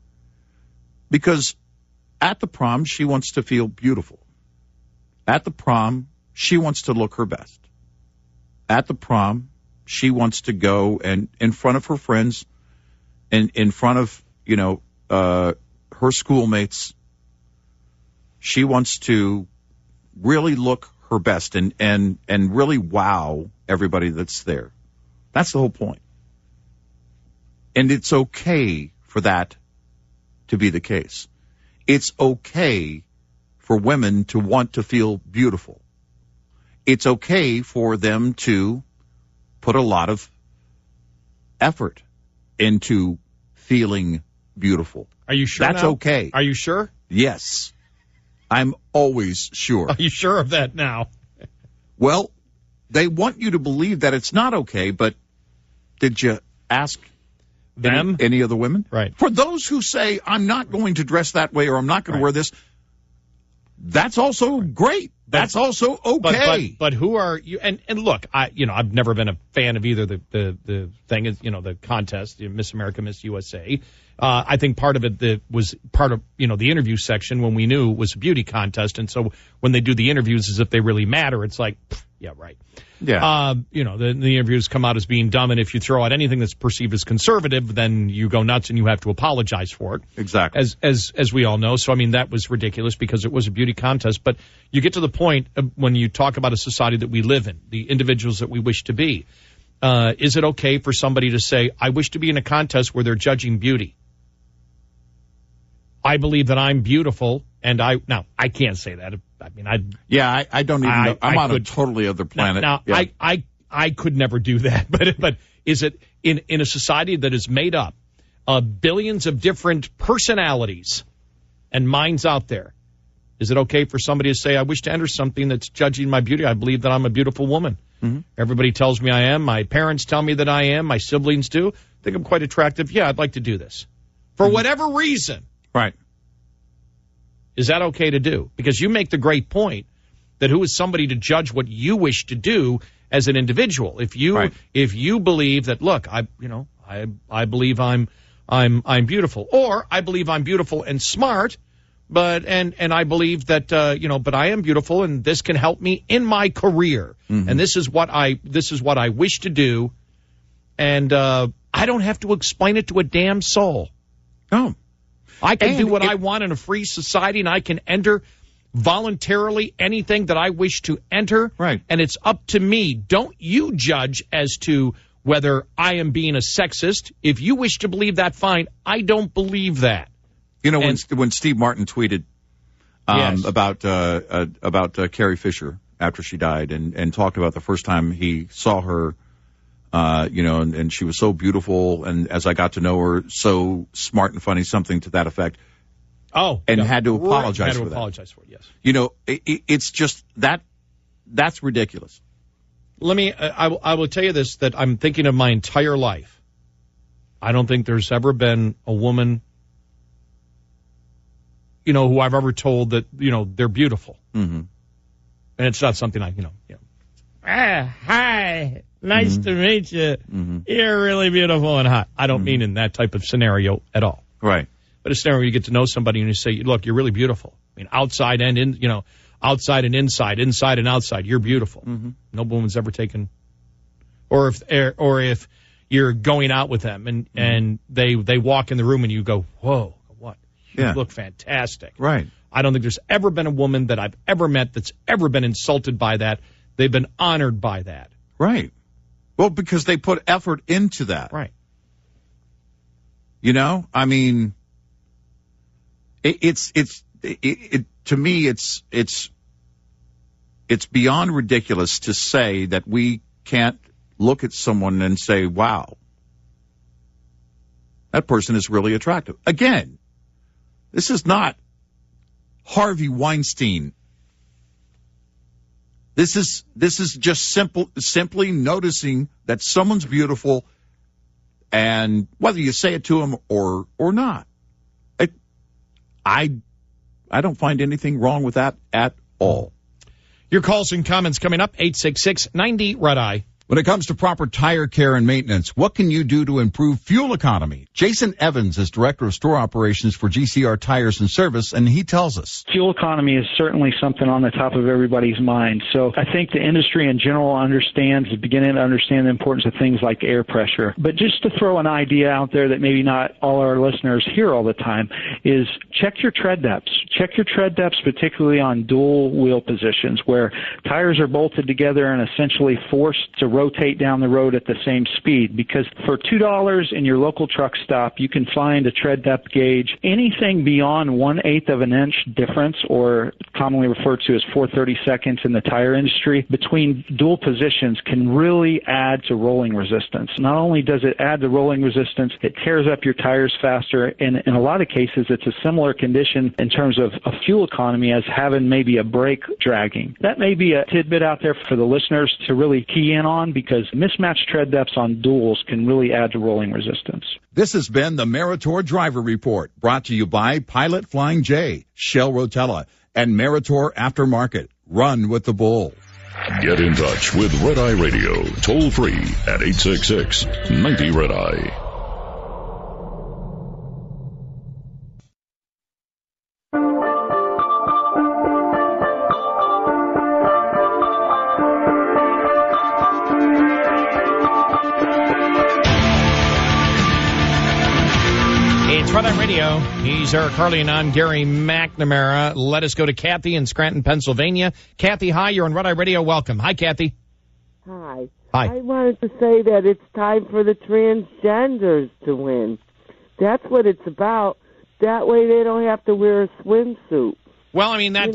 Because at the prom, she wants to feel beautiful. At the prom, she wants to look her best. At the prom, she wants to go and in front of her friends and in front of, her schoolmates, she wants to really look her best and really wow everybody that's there. That's the whole point. And it's okay for that to be the case. It's okay for women to want to feel beautiful. It's okay for them to put a lot of effort into feeling beautiful. Are you sure? That's now? okay. Are you sure? Yes. I'm always sure. Are you sure of that now? Well, they want you to believe that it's not okay, but did you ask them? Any of the women? Right. For those who say, I'm not going to dress that way or I'm not going to wear this, that's also great. That's also okay. But who are you? And look, I've never been a fan of either the thing is, the contest, Miss America, Miss USA. I think part of it was part of, the interview section when we knew it was a beauty contest. And so when they do the interviews as if they really matter, it's like, yeah, right. Yeah. The interviews come out as being dumb. And if you throw out anything that's perceived as conservative, then you go nuts and you have to apologize for it. Exactly. As we all know. So, I mean, that was ridiculous because it was a beauty contest. But you get to the point when you talk about a society that we live in, the individuals that we wish to be. Is it okay for somebody to say, I wish to be in a contest where they're judging beauty? I believe that I'm beautiful, and I can't say that. I mean, I don't even know. I'm on a totally other planet. Now, yeah. I could never do that. But is it in a society that is made up of billions of different personalities and minds out there? Is it okay for somebody to say, I wish to enter something that's judging my beauty? I believe that I'm a beautiful woman. Mm-hmm. Everybody tells me I am. My parents tell me that I am. My siblings do. I think I'm quite attractive. Yeah, I'd like to do this. For whatever reason. Right. Is that okay to do? Because you make the great point that who is somebody to judge what you wish to do as an individual? If you believe that, look, I believe I'm beautiful, or I believe I'm beautiful and smart, but I believe that but I am beautiful and this can help me in my career, and this is what I wish to do, and I don't have to explain it to a damn soul. Oh. I can do what I want in a free society, and I can enter voluntarily anything that I wish to enter. Right. And it's up to me. Don't you judge as to whether I am being a sexist. If you wish to believe that, fine. I don't believe that. When Steve Martin tweeted, Yes. about Carrie Fisher after she died, and talked about the first time he saw her, and she was so beautiful, and as I got to know her, so smart and funny, something to that effect. Oh, and had to apologize for that. Apologize for it, yes. It's just that's ridiculous. I will tell you this, that I'm thinking of my entire life. I don't think there's ever been a woman, who I've ever told that, they're beautiful. Mm-hmm. And it's not something hi, nice to meet you. Mm-hmm. You're really beautiful and hot. I don't mean in that type of scenario at all. Right. But a scenario where you get to know somebody and you say, look, you're really beautiful. I mean, outside and outside and inside and outside, you're beautiful. Mm-hmm. No woman's ever taken, or if you're going out with them and they walk in the room and you go, whoa, what? You look fantastic. Right. I don't think there's ever been a woman that I've ever met that's ever been insulted by that. They've been honored by that. Right. Well, because they put effort into that. Right. I mean, to me, it's beyond ridiculous to say that we can't look at someone and say, wow, that person is really attractive. Again, this is not Harvey Weinstein. This is just simply noticing that someone's beautiful, and whether you say it to them or not. I don't find anything wrong with that at all. Your calls and comments coming up, 866-90-RED-EYE. When it comes to proper tire care and maintenance, what can you do to improve fuel economy? Jason Evans is Director of Store Operations for GCR Tires and Service, and he tells us. Fuel economy is certainly something on the top of everybody's mind. So I think the industry in general is beginning to understand the importance of things like air pressure. But just to throw an idea out there that maybe not all our listeners hear all the time is check your tread depths. Check your tread depths, particularly on dual wheel positions where tires are bolted together and essentially forced to rotate down the road at the same speed, because for $2 in your local truck stop, you can find a tread depth gauge. Anything beyond 1/8 of an inch difference, or commonly referred to as 4/32 in the tire industry, between dual positions can really add to rolling resistance. Not only does it add to rolling resistance, it tears up your tires faster, and in a lot of cases, it's a similar condition in terms of fuel economy as having maybe a brake dragging. That may be a tidbit out there for the listeners to really key in on, because mismatched tread depths on duals can really add to rolling resistance. This has been the Meritor Driver Report, brought to you by Pilot Flying J, Shell Rotella, and Meritor Aftermarket. Run with the bull. Get in touch with Red Eye Radio, toll free at 866-90-RED-EYE. Red Eye Radio. He's Eric Harley and I'm Gary McNamara. Let us go to Kathy in Scranton, Pennsylvania. Kathy, hi, you're on Red Eye Radio. Welcome. Hi, Kathy. Hi. Hi. I wanted to say that it's time for the transgenders to win. That's what it's about. That way they don't have to wear a swimsuit. Well, I mean, that,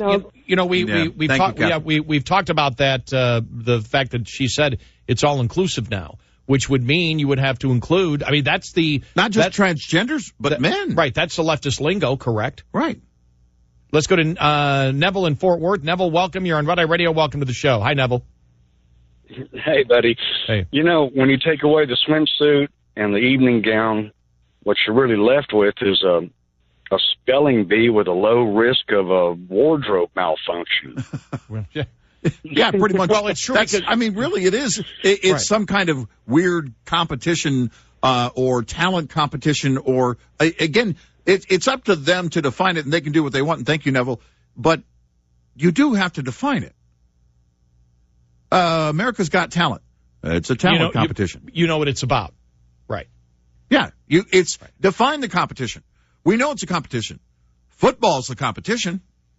we've talked about that, the fact that she said it's all inclusive now, which would mean you would have to include, I mean, that's the... Not just transgenders, but men. Right, that's the leftist lingo, correct? Right. Let's go to Neville in Fort Worth. Neville, welcome. You're on Red Eye Radio. Welcome to the show. Hi, Neville. Hey, buddy. Hey. When you take away the swimsuit and the evening gown, what you're really left with is a spelling bee with a low risk of a wardrobe malfunction. Well, yeah. Yeah, pretty much. Well, it's true. I mean, really, it is. It's right. Some kind of weird competition or talent competition, or again, it's up to them to define it, and they can do what they want. And thank you, Neville. But you do have to define it. America's Got Talent. It's a talent competition. You know what it's about, right? Yeah, define the competition. We know it's a competition. Football's a competition.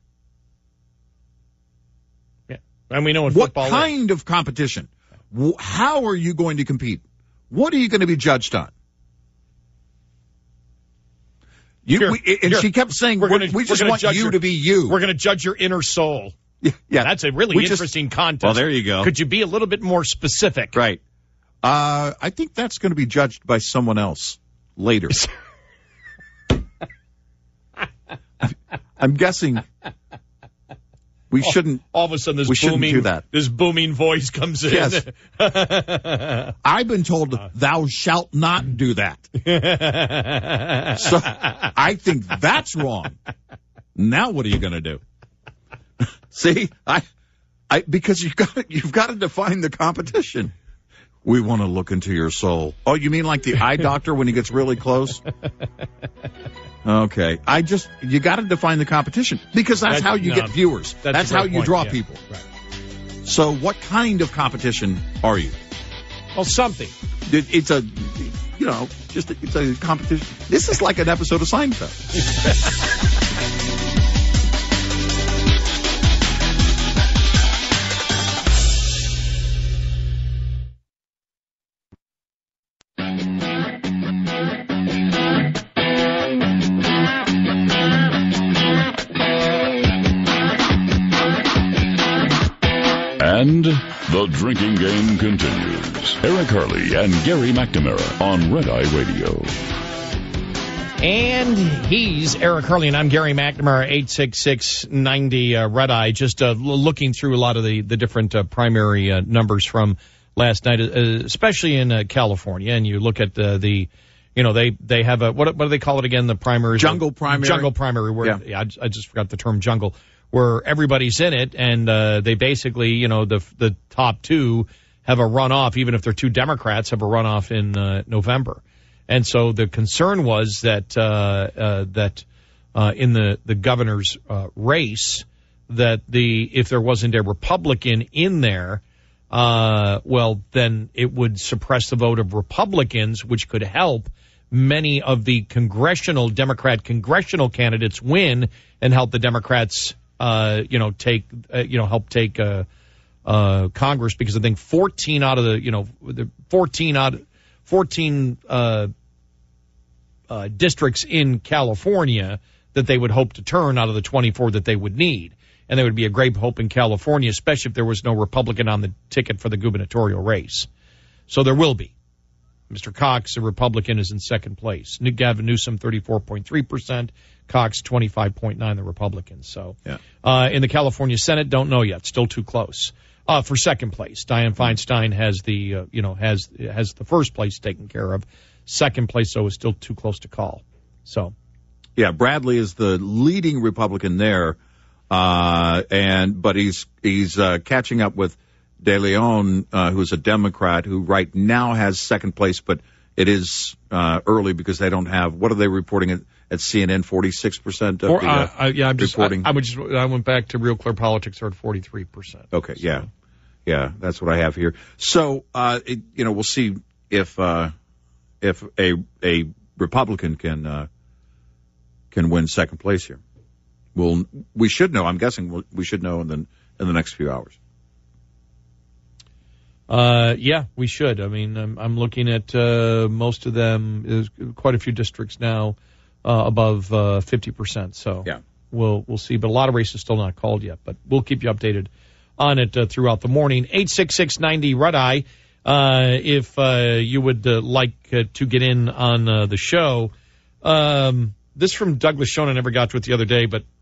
And we know what football kind of competition? How are you going to compete? What are you going to be judged on? She kept saying, we just want you to be you. We're going to judge your inner soul. Yeah. That's a really interesting contest. Well, there you go. Could you be a little bit more specific? Right. I think that's going to be judged by someone else later. I'm guessing we shouldn't. All of a sudden, this booming voice comes in. Yes. I've been told, thou shalt not do that. So I think that's wrong. Now what are you going to do? See, because you've got to define the competition. We want to look into your soul. Oh, you mean like the eye doctor when he gets really close? Okay. You got to define the competition because that's how you get viewers. That's how you draw people. Right. So what kind of competition are you? Well, something. It's a competition. This is like an episode of Seinfeld. And the drinking game continues. Eric Harley and Gary McNamara on Red Eye Radio. And he's Eric Harley, and I'm Gary McNamara, 866-90 Red Eye. Just looking through a lot of the different primary numbers from last night, especially in California. And you look at they have a, what do they call it again? The primaries? Jungle primary. Jungle primary. Where, I just forgot the term jungle. Where everybody's in it, and they basically, the top two have a runoff, even if they're two Democrats, have a runoff in November. And so the concern was that in the governor's race, that if there wasn't a Republican in there, then it would suppress the vote of Republicans, which could help many of the Democrat congressional candidates win and help the Democrats help take Congress, because I think 14 out of the 14 districts in California that they would hope to turn out of the 24 that they would need. And there would be a great hope in California, especially if there was no Republican on the ticket for the gubernatorial race. So there will be. Mr. Cox, a Republican, is in second place. Gavin Newsom, 34.3%. Cox, 25.9%, the Republicans. So, in the California Senate, don't know yet. Still too close. For second place, Dianne Feinstein has the first place taken care of. Second place, though, is still too close to call. So, yeah, Bradley is the leading Republican there, but he's catching up with De Leon, who's a Democrat, who right now has second place, but it is early because they don't have. What are they reporting at CNN? 46% of the reporting. I went back to Real Clear Politics. Are at 43%. Okay, so. yeah, that's what I have here. So we'll see if a Republican can win second place here. We should know. I'm guessing we should know in the next few hours. Yeah, we should. I mean, I'm looking at most of them. There's quite a few districts now above 50%. So yeah, we'll see. But a lot of races still not called yet. But we'll keep you updated on it throughout the morning. 866-90 Red Eye. If you would like to get in on the show. This from Douglas Schoen. I never got to it the other day, but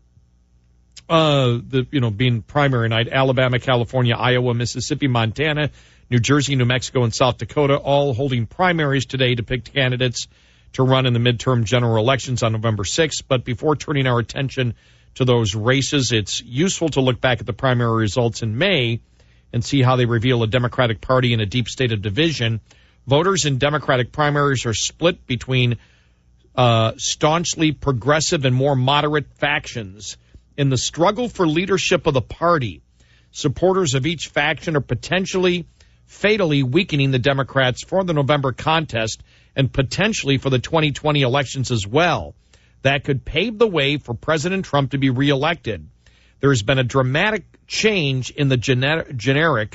being primary night, Alabama, California, Iowa, Mississippi, Montana, New Jersey, New Mexico, and South Dakota, all holding primaries today to pick candidates to run in the midterm general elections on November 6th. But before turning our attention to those races, it's useful to look back at the primary results in May and see how they reveal a Democratic Party in a deep state of division. Voters in Democratic primaries are split between staunchly progressive and more moderate factions. In the struggle for leadership of the party, supporters of each faction are potentially fatally weakening the Democrats for the November contest and potentially for the 2020 elections as well. That could pave the way for President Trump to be reelected. There has been a dramatic change in the generic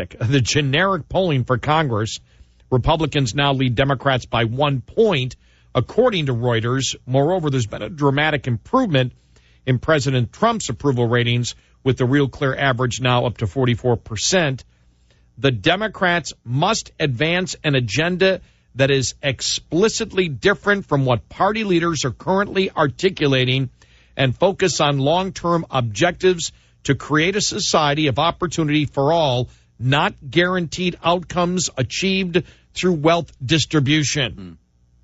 polling for Congress. Republicans now lead Democrats by 1 point, according to Reuters. Moreover, there's been a dramatic improvement in President Trump's approval ratings, with the Real Clear average now up to 44%. The Democrats must advance an agenda that is explicitly different from what party leaders are currently articulating and focus on long-term objectives to create a society of opportunity for all, not guaranteed outcomes achieved through wealth distribution.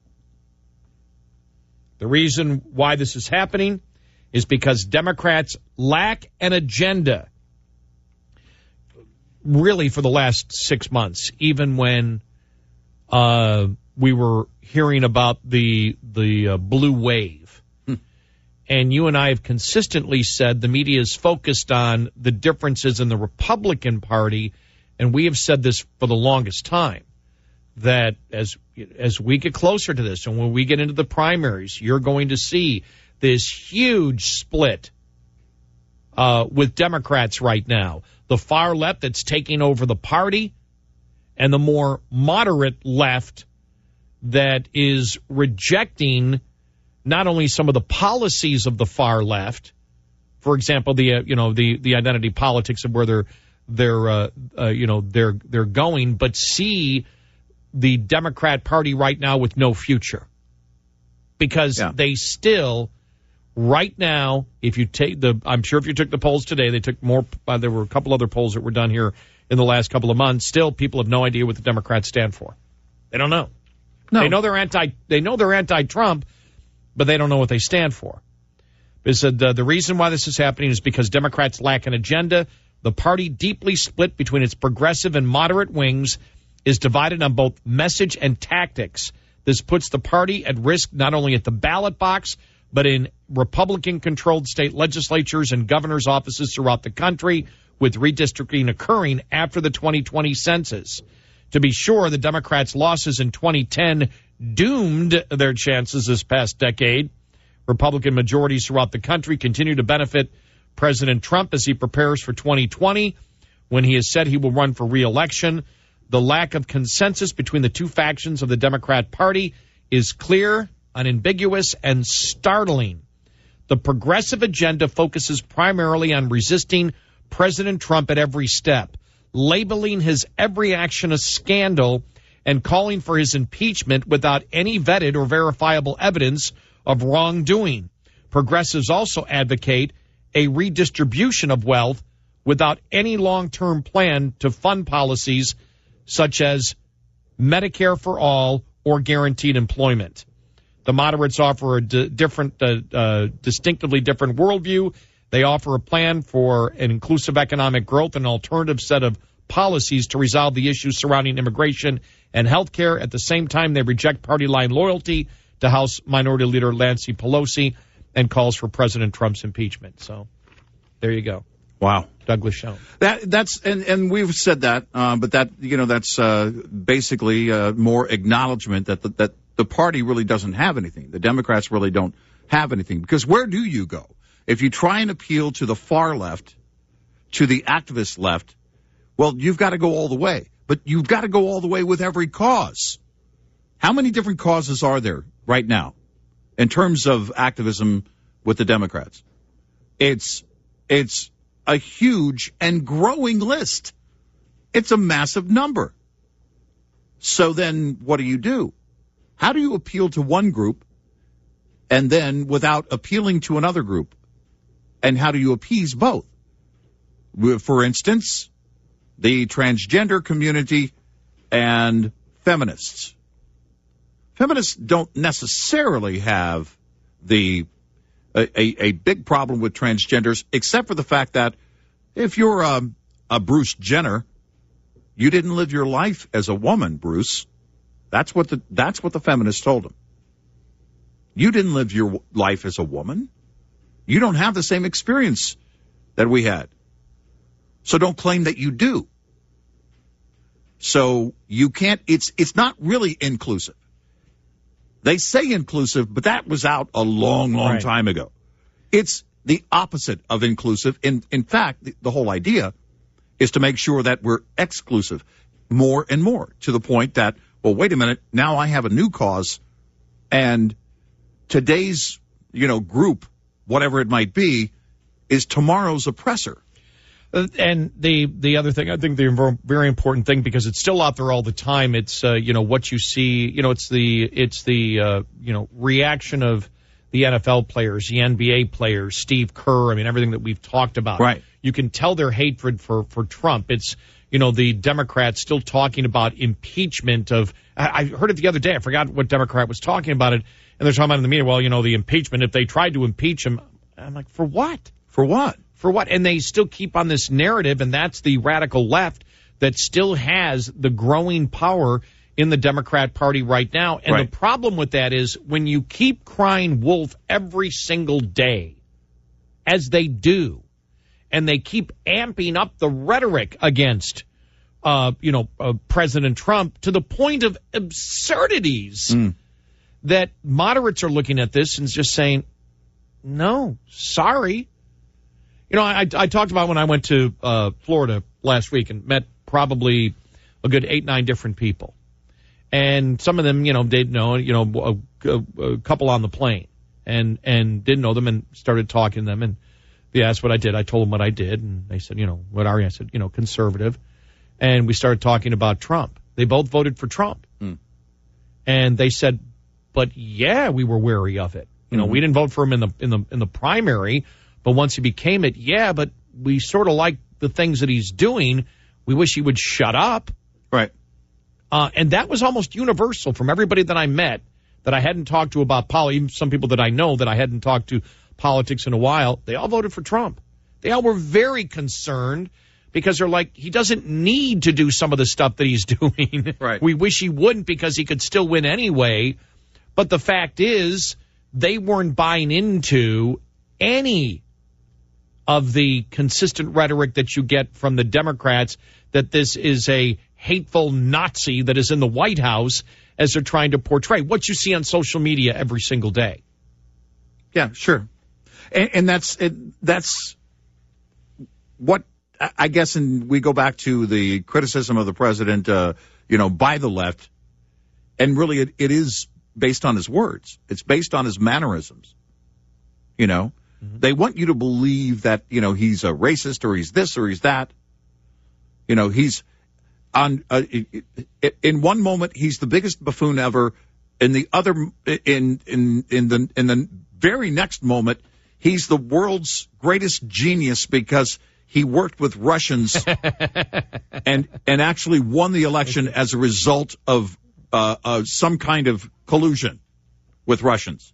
The reason why this is happening is because Democrats lack an agenda, really, for the last 6 months, even when we were hearing about the blue wave. And you and I have consistently said the media is focused on the differences in the Republican Party, and we have said this for the longest time, that as we get closer to this and when we get into the primaries, you're going to see this huge split with Democrats right now. The far left that's taking over the party, and the more moderate left that is rejecting not only some of the policies of the far left, for example, the identity politics of where they're going, but see the Democrat Party right now with no future, because they still. Right now, if you take I'm sure if you took the polls today, they took more. There were a couple other polls that were done here in the last couple of months. Still, people have no idea what the Democrats stand for. They don't know. No. They know they're anti-Trump, but they don't know what they stand for. They said the reason why this is happening is because Democrats lack an agenda. The party, deeply split between its progressive and moderate wings, is divided on both message and tactics. This puts the party at risk not only at the ballot box, but in Republican-controlled state legislatures and governors' offices throughout the country, with redistricting occurring after the 2020 census. To be sure, the Democrats' losses in 2010 doomed their chances this past decade. Republican majorities throughout the country continue to benefit President Trump as he prepares for 2020, when he has said he will run for re-election. The lack of consensus between the two factions of the Democrat Party is clear, unambiguous, and startling. The progressive agenda focuses primarily on resisting President Trump at every step, labeling his every action a scandal, and calling for his impeachment without any vetted or verifiable evidence of wrongdoing. Progressives also advocate a redistribution of wealth without any long-term plan to fund policies such as Medicare for all or guaranteed employment. The moderates offer a distinctively different worldview. They offer a plan for an inclusive economic growth, an alternative set of policies to resolve the issues surrounding immigration and health care. At the same time, they reject party line loyalty to House Minority Leader Nancy Pelosi and calls for President Trump's impeachment. So there you go. Wow. Douglas Schoen. That's and we've said that, but that's basically more acknowledgement that the party really doesn't have anything. The Democrats really don't have anything, because where do you go if you try and appeal to the far left, to the activist left? Well, you've got to go all the way, but you've got to go all the way with every cause. How many different causes are there right now in terms of activism with the Democrats? It's a huge and growing list. It's a massive number. So then what do? How do you appeal to one group and then without appealing to another group? And how do you appease both? For instance, the transgender community and feminists. Feminists don't necessarily have a big problem with transgenders, except for the fact that if you're a Bruce Jenner, you didn't live your life as a woman, Bruce. That's what the feminists told him. You didn't live your life as a woman. You don't have the same experience that we had. So don't claim that you do. So you can't, it's not really inclusive. They say inclusive, but that was out a long time ago. It's the opposite of inclusive. In fact, the whole idea is to make sure that we're exclusive more and more, to the point that, well, wait a minute, now I have a new cause And today's, group, whatever it might be, is tomorrow's oppressor. And the other thing, I think the very important thing, because it's still out there all the time, it's, what you see, it's the reaction of the NFL players, the NBA players, Steve Kerr, everything that we've talked about. Right. You can tell their hatred for Trump. It's, the Democrats still talking about impeachment of, I heard it the other day, I forgot what Democrat was talking about it, and they're talking about it in the media, well, the impeachment, if they tried to impeach him, I'm like, for what? For what? For what? And they still keep on this narrative, and that's the radical left that still has the growing power in the Democrat Party right now. And right. The problem with that is when you keep crying wolf every single day, as they do, and they keep amping up the rhetoric against, President Trump to the point of absurdities that moderates are looking at this and just saying, no, sorry. I talked about when I went to Florida last week and met probably a good 8-9 different people. And some of them, didn't know, a couple on the plane and didn't know them and started talking to them. And they asked what I did. I told them what I did. And they said, what are you? I said, conservative. And we started talking about Trump. They both voted for Trump. And they said, but yeah, we were wary of it. We didn't vote for him in the primary, but once he became it, yeah, but we sort of like the things that he's doing. We wish he would shut up. Right. And that was almost universal from everybody that I met that I hadn't talked to about politics, even some people that I know that I hadn't talked to politics in a while. They all voted for Trump. They all were very concerned because they're like, he doesn't need to do some of the stuff that he's doing. Right. We wish he wouldn't because he could still win anyway. But the fact is, they weren't buying into any of the consistent rhetoric that you get from the Democrats that this is a hateful Nazi that is in the White House as they're trying to portray what you see on social media every single day. Yeah, sure. And that's what I guess, and we go back to the criticism of the president, by the left, and really it is based on his words. It's based on his mannerisms. They want you to believe that, he's a racist or he's this or he's that. He's on, in one moment, he's the biggest buffoon ever. In the other, in the very next moment, he's the world's greatest genius because he worked with Russians and actually won the election as a result of some kind of collusion with Russians.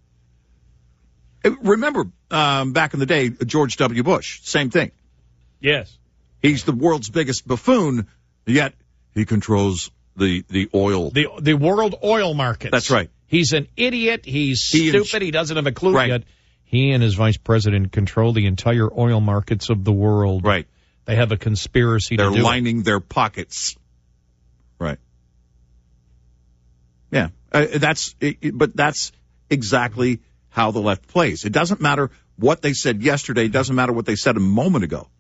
Remember, back in the day, George W. Bush, same thing. Yes. He's the world's biggest buffoon, yet he controls the oil. The world oil markets. That's right. He's an idiot. He's stupid. He doesn't have a clue yet. He and his vice president control the entire oil markets of the world. Right. They have a conspiracy to do it. They're lining their pockets. Right. Yeah. But that's exactly how the left plays. It doesn't matter what they said yesterday. It doesn't matter what they said a moment ago.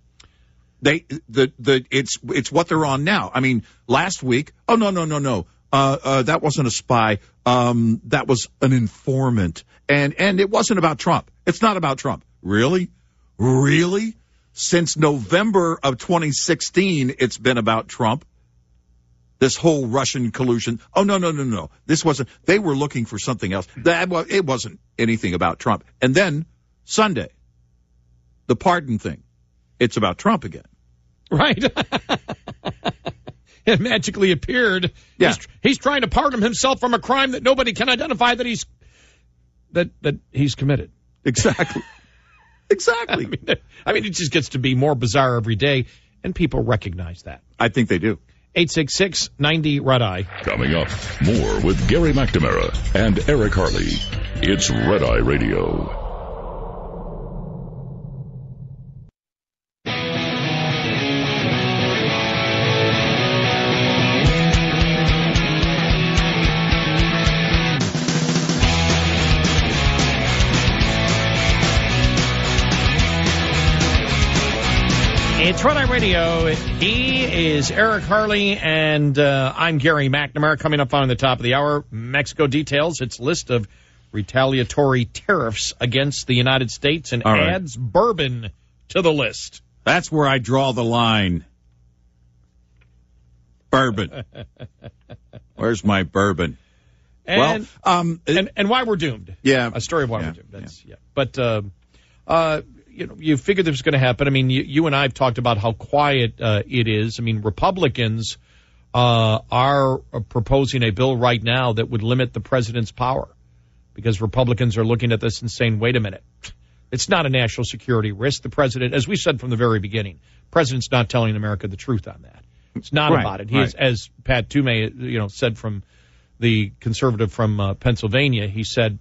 It's what they're on now. Last week, oh, no. That wasn't a spy. That was an informant. And it wasn't about Trump. It's not about Trump. Really? Really? Since November of 2016, it's been about Trump. This whole Russian collusion. Oh, no. This wasn't. They were looking for something else. It wasn't anything about Trump. And then Sunday, the pardon thing. It's about Trump again. Right. It magically appeared. Yeah. He's trying to pardon himself from a crime that nobody can identify that he's committed. Exactly. Exactly. It just gets to be more bizarre every day, and people recognize that. I think they do. 866-90-RED-EYE. Coming up, more with Gary McNamara and Eric Harley. It's Red Eye Radio. It's Red Eye Radio. He is Eric Harley, and I'm Gary McNamara. Coming up on the top of the hour, Mexico details its list of retaliatory tariffs against the United States and adds bourbon to the list. That's where I draw the line. Bourbon. Where's my bourbon? And, and why we're doomed. Yeah. A story of why we're doomed. That's, But, you figured this was going to happen. I mean, you and I have talked about how quiet it is. I mean, Republicans are proposing a bill right now that would limit the president's power because Republicans are looking at this and saying, wait a minute. It's not a national security risk. The president, as we said from the very beginning, the president's not telling America the truth on that. It's not about it. He is, as Pat Toomey, said from the conservative from Pennsylvania, he said,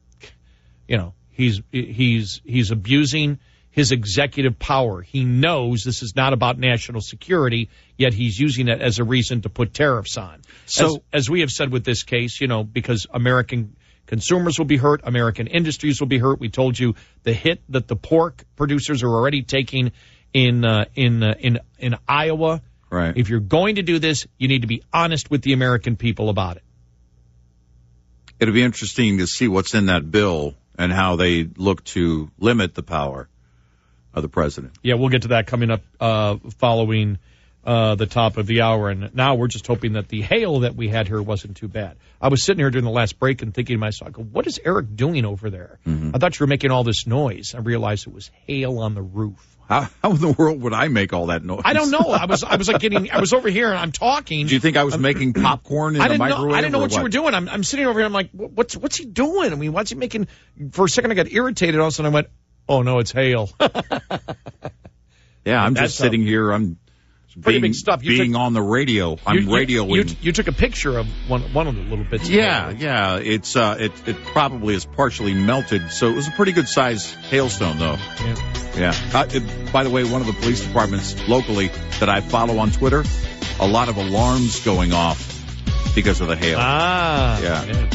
he's abusing his executive power. He knows this is not about national security, yet he's using it as a reason to put tariffs on. So, as we have said with this case, because American consumers will be hurt, American industries will be hurt. We told you the hit that the pork producers are already taking in Iowa. Right. If you're going to do this, you need to be honest with the American people about it. It'll be interesting to see what's in that bill and how they look to limit the power of the president. Yeah, we'll get to that coming up following the top of the hour. And now we're just hoping that the hail that we had here wasn't too bad. I was sitting here during the last break and thinking to myself, what is Eric doing over there? Mm-hmm. I thought you were making all this noise. I realized it was hail on the roof. How in the world would I make all that noise? I don't know. I was over here and I'm talking. Do you think I was making popcorn in the microwave? I didn't know what you were doing. I'm sitting over here. I'm like, what's he doing? I mean, what's he making? For a second, I got irritated. All of a sudden, I went, oh no, it's hail. Yeah, I'm just sitting here. I'm pretty big stuff. Being on the radio. I'm radioing. You took a picture of one of the little bits. Yeah. It's it probably is partially melted, so it was a pretty good size hailstone, though. Yeah. By the way, one of the police departments locally that I follow on Twitter, a lot of alarms going off because of the hail. Yeah.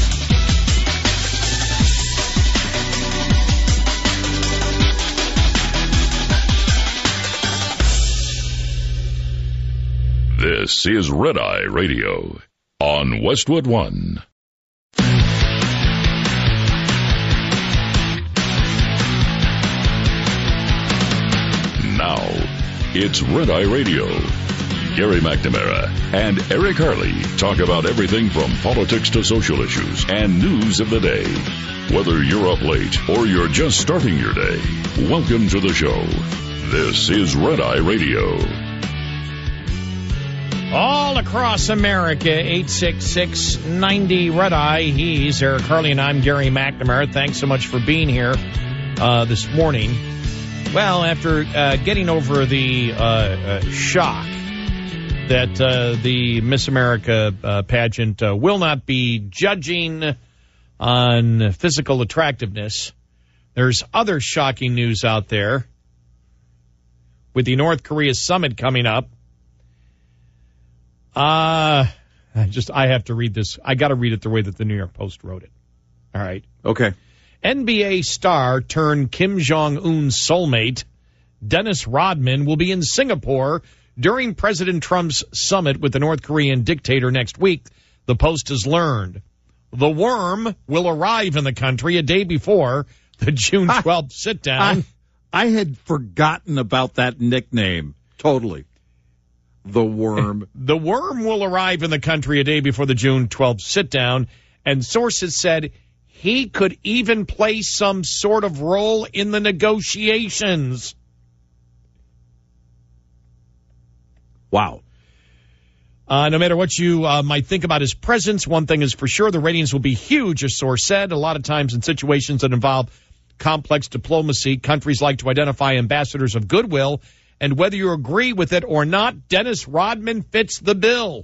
This is Red Eye Radio on Westwood One. Now, it's Red Eye Radio. Gary McNamara and Eric Harley talk about everything from politics to social issues and news of the day. Whether you're up late or you're just starting your day, welcome to the show. This is Red Eye Radio. All across America, 866-90-RED-EYE. He's Eric Harley, and I'm Gary McNamara. Thanks so much for being here this morning. Well, after getting over the shock that the Miss America pageant will not be judging on physical attractiveness, there's other shocking news out there with the North Korea summit coming up. I have to read this. I got to read it the way that the New York Post wrote it. All right. Okay. NBA star turned Kim Jong-un's soulmate, Dennis Rodman, will be in Singapore during President Trump's summit with the North Korean dictator next week, the Post has learned. The worm will arrive in the country a day before the June 12th sit-down. I had forgotten about that nickname. Totally. The worm. The worm will arrive in the country a day before the June 12th sit-down, and sources said he could even play some sort of role in the negotiations. Wow. No matter what you might think about his presence, one thing is for sure, the ratings will be huge, a source said. A lot of times in situations that involve complex diplomacy, countries like to identify ambassadors of goodwill. And whether you agree with it or not, Dennis Rodman fits the bill.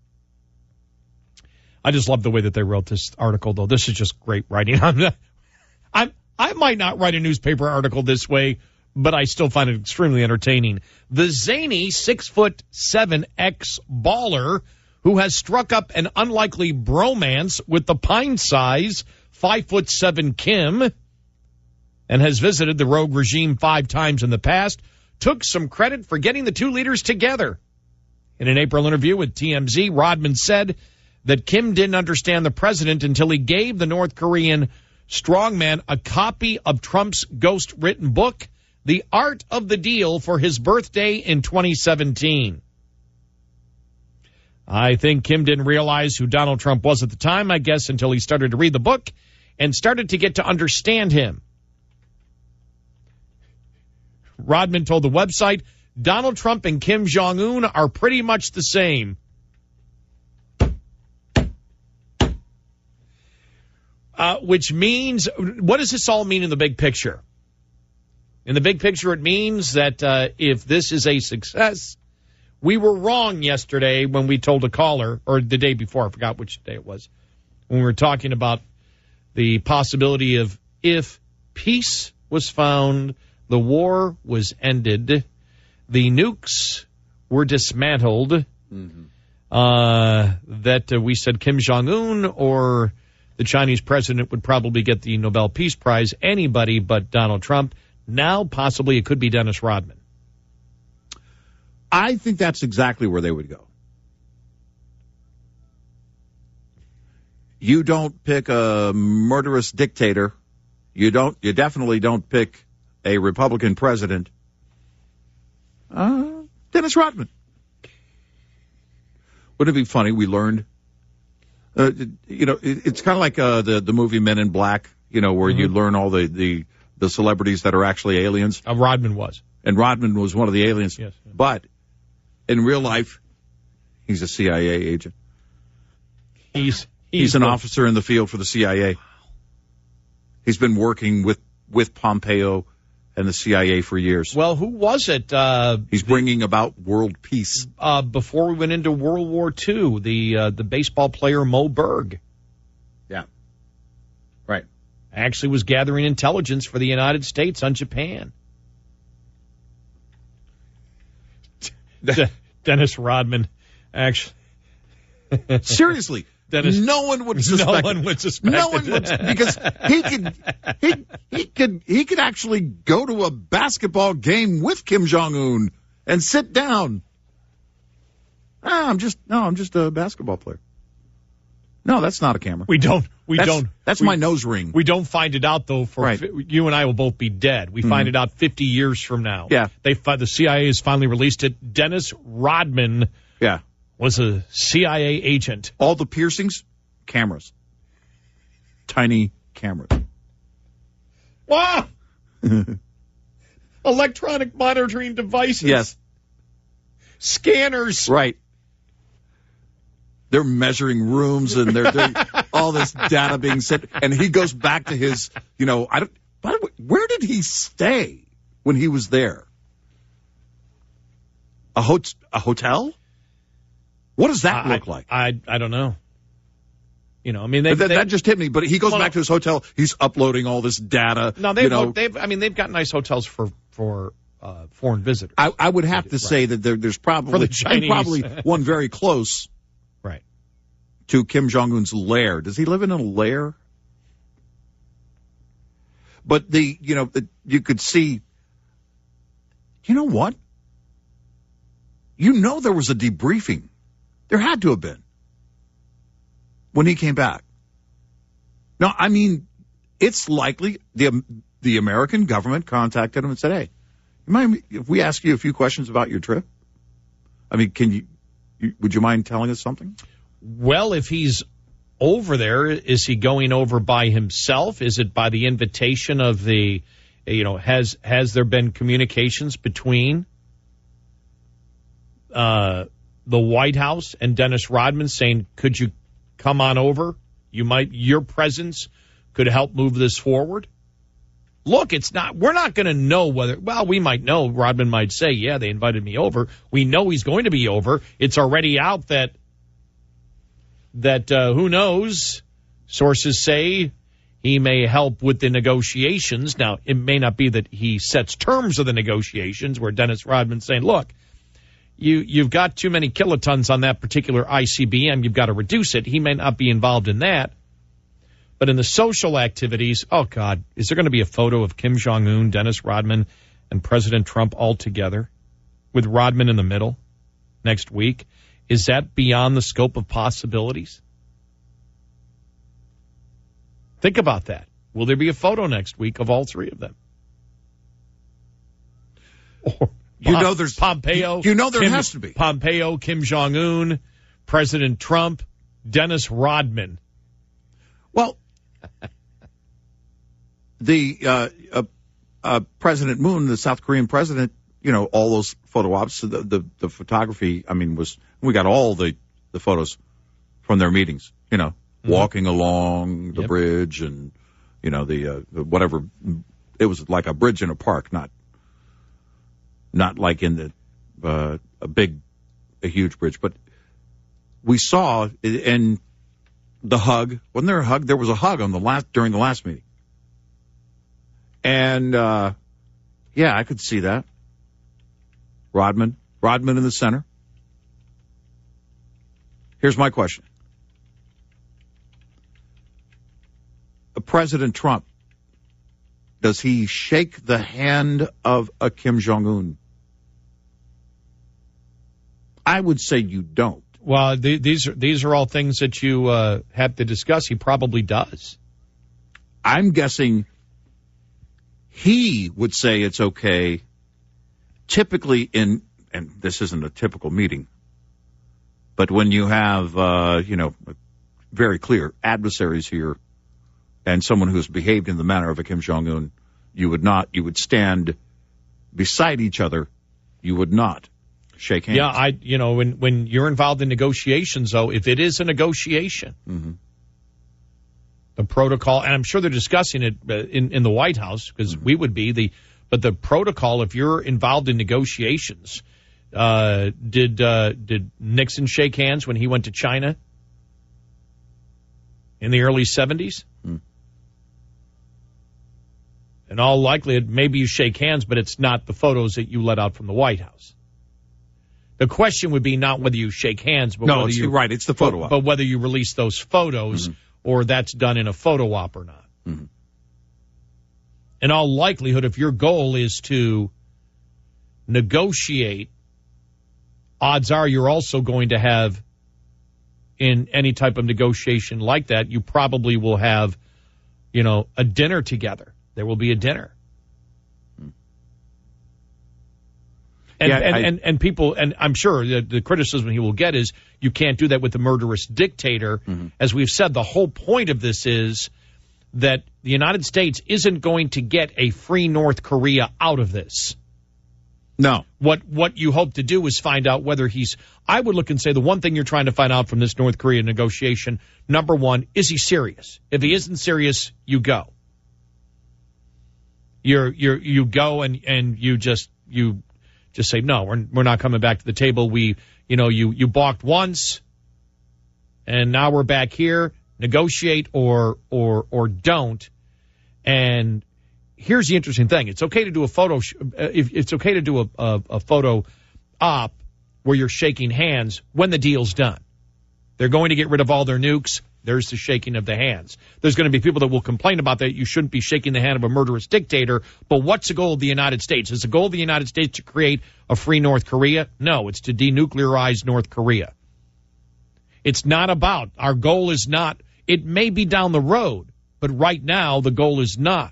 I just love the way that they wrote this article, though. This is just great writing. I might not write a newspaper article this way, but I still find it extremely entertaining. The zany 6'7" ex-baller who has struck up an unlikely bromance with the pint-size 5'7" Kim and has visited the rogue regime 5 times in the past, took some credit for getting the two leaders together. In an April interview with TMZ, Rodman said that Kim didn't understand the president until he gave the North Korean strongman a copy of Trump's ghost-written book, The Art of the Deal, for his birthday in 2017. I think Kim didn't realize who Donald Trump was at the time, I guess, until he started to read the book and started to get to understand him. Rodman told the website, Donald Trump and Kim Jong-un are pretty much the same. Which means, what does this all mean in the big picture? In the big picture, it means that if this is a success, we were wrong yesterday when we told a caller, or the day before, I forgot which day it was, when we were talking about the possibility of if peace was found, the war was ended, the nukes were dismantled, that we said Kim Jong-un or the Chinese president would probably get the Nobel Peace Prize, anybody but Donald Trump. Now, possibly, it could be Dennis Rodman. I think that's exactly where they would go. You don't pick a murderous dictator. You definitely don't pick a Republican president. Dennis Rodman. Wouldn't it be funny? We learned, it's kind of like the movie Men in Black, where you learn all the celebrities that are actually aliens. Rodman was. And Rodman was one of the aliens. Yes. But in real life, he's a CIA agent. He's an officer in the field for the CIA. He's been working with Pompeo and the CIA for years. Well, who was it? He's bringing about world peace. Before we went into World War II, the baseball player Mo Berg. Yeah. Right. Actually was gathering intelligence for the United States on Japan. Dennis Rodman, actually. Seriously. Dennis, no one would suspect. No one would suspect. No one would, because he could actually go to a basketball game with Kim Jong-un and sit down. I'm just a basketball player. No, that's not a camera. That's my nose ring. We don't find it out, though, for you and I will both be dead. We find it out 50 years from now. Yeah. The CIA has finally released it. Dennis Rodman was a CIA agent. All the piercings, cameras. Tiny cameras. Wow! Electronic monitoring devices. Yes. Scanners. Right. They're measuring rooms and they're all this data being sent. And he goes back to his, by the way, where did he stay when he was there? A hotel? What does that look like? I don't know. That just hit me. But he goes back to his hotel. He's uploading all this data. No, they've got nice hotels for foreign visitors. I would have to say that there's probably for the Chinese. Probably one very close. Right. To Kim Jong-un's lair. Does he live in a lair? But you could see, you know what? There was a debriefing. There had to have been when he came back. Now, I mean, it's likely the American government contacted him and said, hey, you mind if we ask you a few questions about your trip? I mean, would you mind telling us something? Well, if he's over there, is he going over by himself? Is it by the invitation of has there been communications between the White House and Dennis Rodman saying, could you come on over? Your presence could help move this forward. Look, we're not going to know we might know. Rodman might say, yeah, they invited me over. We know he's going to be over. It's already out that who knows? Sources say he may help with the negotiations. Now, it may not be that he sets terms of the negotiations where Dennis Rodman's saying, look, you've got too many kilotons on that particular ICBM. You've got to reduce it. He may not be involved in that. But in the social activities, oh, God, is there going to be a photo of Kim Jong-un, Dennis Rodman, and President Trump all together with Rodman in the middle next week? Is that beyond the scope of possibilities? Think about that. Will there be a photo next week of all three of them? Or there's Pompeo. There has to be. Pompeo, Kim Jong-un, President Trump, Dennis Rodman. Well, the President Moon, the South Korean president, all those photo ops, the photography, we got all the photos from their meetings, walking along the bridge and, the whatever. It was like a bridge in a park, not like in a huge bridge, but we saw in the hug. Wasn't there a hug? There was a hug during the last meeting. And, I could see that. Rodman in the center. Here's my question. President Trump, does he shake the hand of a Kim Jong-un? I would say you don't. Well, these are all things that you have to discuss. He probably does. I'm guessing he would say it's okay. Typically and this isn't a typical meeting, but when you have, very clear adversaries here and someone who's behaved in the manner of a Kim Jong-un, you would stand beside each other. You would not shake hands. Yeah, when you're involved in negotiations, though, if it is a negotiation, the protocol, and I'm sure they're discussing it in the White House, because we would be but the protocol, if you're involved in negotiations, did Nixon shake hands when he went to China in the early 70s? In all likelihood, maybe you shake hands, but it's not the photos that you let out from the White House. The question would be not whether you shake hands, but whether you right. It's the photo op. But whether you release those photos or that's done in a photo op or not. In all likelihood, if your goal is to negotiate, odds are you're also going to have, in any type of negotiation like that, you probably will have, a dinner together. There will be a dinner. And people, and I'm sure the criticism he will get is you can't do that with the murderous dictator. As we've said, the whole point of this is that the United States isn't going to get a free North Korea out of this. No. What you hope to do is find out whether I would look and say the one thing you're trying to find out from this North Korea negotiation, number one, is he serious? If he isn't serious, you go. You go and you just say, no, we're not coming back to the table. You balked once, and now we're back here. Negotiate or don't. And here's the interesting thing: it's okay to do a photo. It's okay to do a photo op where you're shaking hands when the deal's done. They're going to get rid of all their nukes. There's the shaking of the hands. There's going to be people that will complain about that. You shouldn't be shaking the hand of a murderous dictator. But what's the goal of the United States? Is the goal of the United States to create a free North Korea? No, it's to denuclearize North Korea. It's not about, our goal is not, it may be down the road, but right now the goal is not.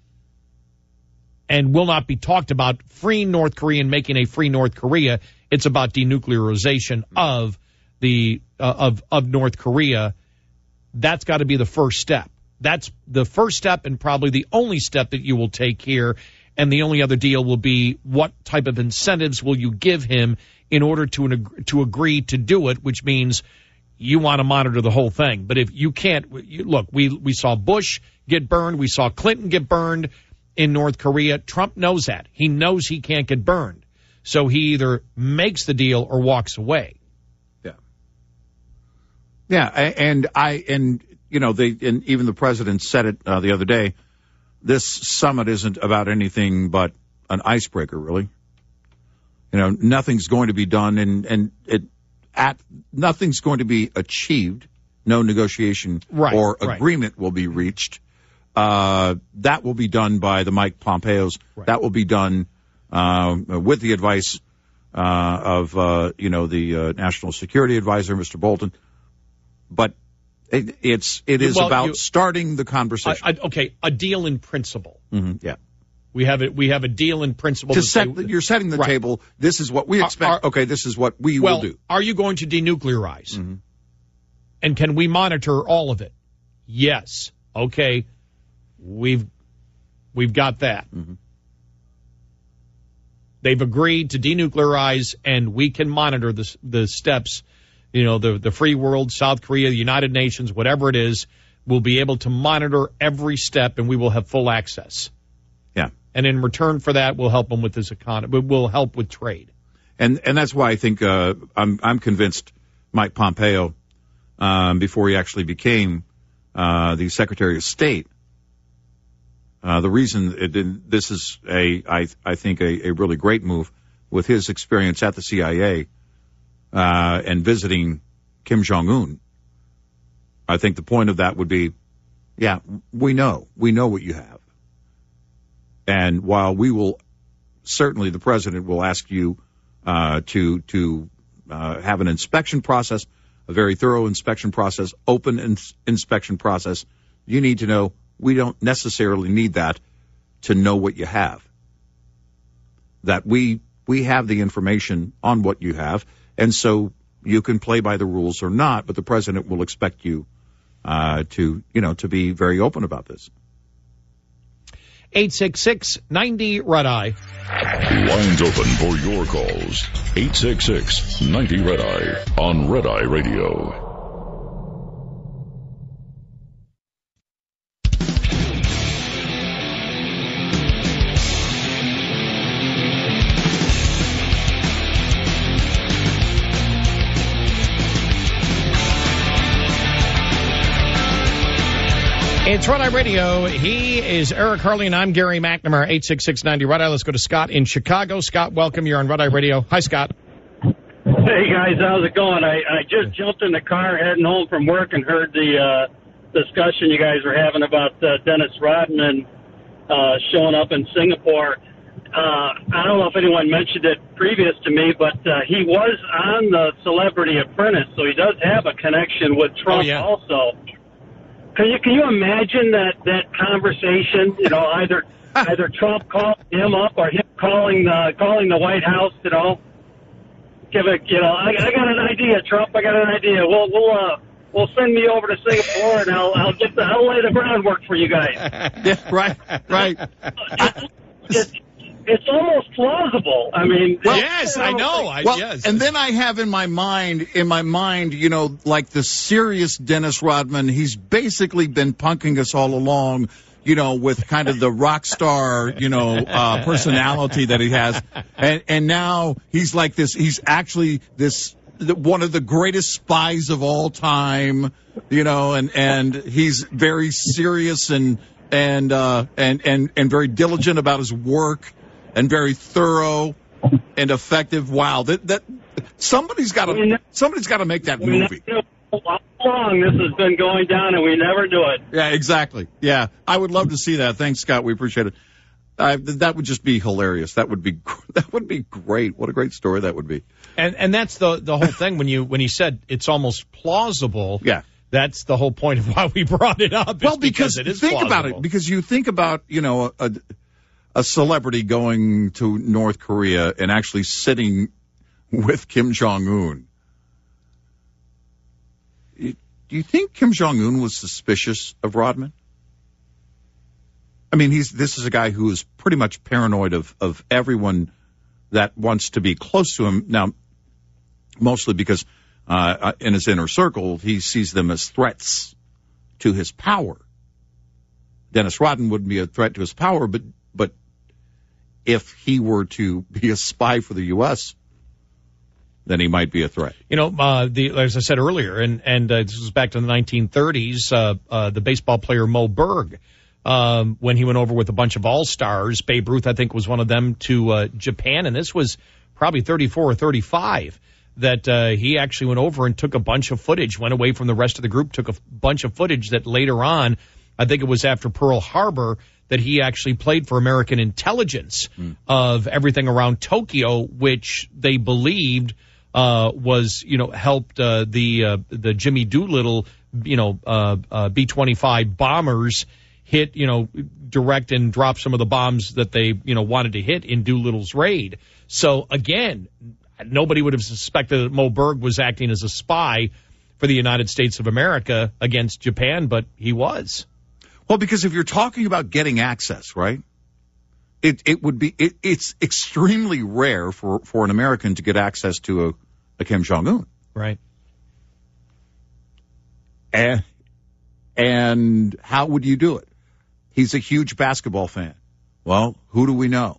And will not be talked about freeing North Korea and making a free North Korea. It's about denuclearization of of North Korea. That's got to be the first step. That's the first step and probably the only step that you will take here. And the only other deal will be what type of incentives will you give him in order to agree to do it, which means you want to monitor the whole thing. But if you can't, look, we saw Bush get burned. We saw Clinton get burned in North Korea. Trump knows that. He knows he can't get burned. So he either makes the deal or walks away. Yeah, and even the president said it the other day. This summit isn't about anything but an icebreaker, really. Nothing's going to be done, and nothing's going to be achieved. No negotiation or agreement will be reached. That will be done by the Mike Pompeos. Right. That will be done with the advice of the National Security Advisor, Mr. Bolton. But it is about starting the conversation. A deal in principle. Mm-hmm, yeah. We have a deal in principle. You're setting the table. This is what we expect. This is what we will do. Are you going to denuclearize? Mm-hmm. And can we monitor all of it? Yes. Okay. We've got that. Mm-hmm. They've agreed to denuclearize, and we can monitor the steps. The free world, South Korea, the United Nations, whatever it is, will be able to monitor every step, and we will have full access. Yeah. And in return for that, we'll help them with this economy. We'll help with trade. And that's why I think I'm convinced Mike Pompeo, before he actually became the Secretary of State, the reason this is I think a really great move with his experience at the CIA and visiting Kim Jong-un. I think the point of that would be, we know what you have. And while we will, certainly the president will ask you to have an inspection process, a very thorough inspection process, open inspection process, you need to know we don't necessarily need that to know what you have. That we have the information on what you have, and so you can play by the rules or not, but the president will expect you to be very open about this. 866-90-RED-EYE. Lines open for your calls. 866-90-RED-EYE on Red Eye Radio. It's Red Eye Radio. He is Eric Harley, and I'm Gary McNamara. 866-90-RED-EYE. Let's go to Scott in Chicago. Scott, welcome. You're on Red Eye Radio. Hi, Scott. Hey, guys. How's it going? I just jumped in the car heading home from work and heard the discussion you guys were having about Dennis Rodman showing up in Singapore. I don't know if anyone mentioned it previous to me, but he was on the Celebrity Apprentice, so he does have a connection with Trump also. Can you imagine that conversation? Either Trump calling him up or him calling the White House. I got an idea, Trump. I got an idea. We'll send me over to Singapore and I'll lay the groundwork for you guys. Yeah, right. It's almost plausible. I mean, yes, I know. Yes. And then I have in my mind, like the serious Dennis Rodman. He's basically been punking us all along, with kind of the rock star, personality that he has. And now he's like this. He's actually one of the greatest spies of all time, and he's very serious and very diligent about his work. And very thorough and effective. Wow, that somebody's got to make that movie. How long this has been going down, and we never do it. Yeah, exactly. Yeah, I would love to see that. Thanks, Scott. We appreciate it. That would just be hilarious. That would be great. What a great story that would be. And that's the whole thing when he said it's almost plausible. Yeah. That's the whole point of why we brought it up. Well, because it is think plausible. About it. Because you think about a celebrity going to North Korea and actually sitting with Kim Jong-un. Do you think Kim Jong-un was suspicious of Rodman? I mean, this is a guy who is pretty much paranoid of everyone that wants to be close to him. Now, mostly because in his inner circle, he sees them as threats to his power. Dennis Rodman wouldn't be a threat to his power, but if he were to be a spy for the U.S., then he might be a threat. As I said earlier, and this was back to the 1930s, the baseball player Moe Berg, when he went over with a bunch of all-stars, Babe Ruth, I think, was one of them, to Japan, and this was probably 34 or 35, that he actually went over and took a bunch of footage, went away from the rest of the group, took a bunch of footage that later on, I think it was after Pearl Harbor, that he actually played for American intelligence of everything around Tokyo, which they believed was, helped the Jimmy Doolittle, B-25 bombers hit, direct and drop some of the bombs that they, wanted to hit in Doolittle's raid. So, again, nobody would have suspected that Moe Berg was acting as a spy for the United States of America against Japan, but he was. Well, because if you're talking about getting access, right, it's extremely rare for an American to get access to a Kim Jong-un. Right. And how would you do it? He's a huge basketball fan. Well, who do we know?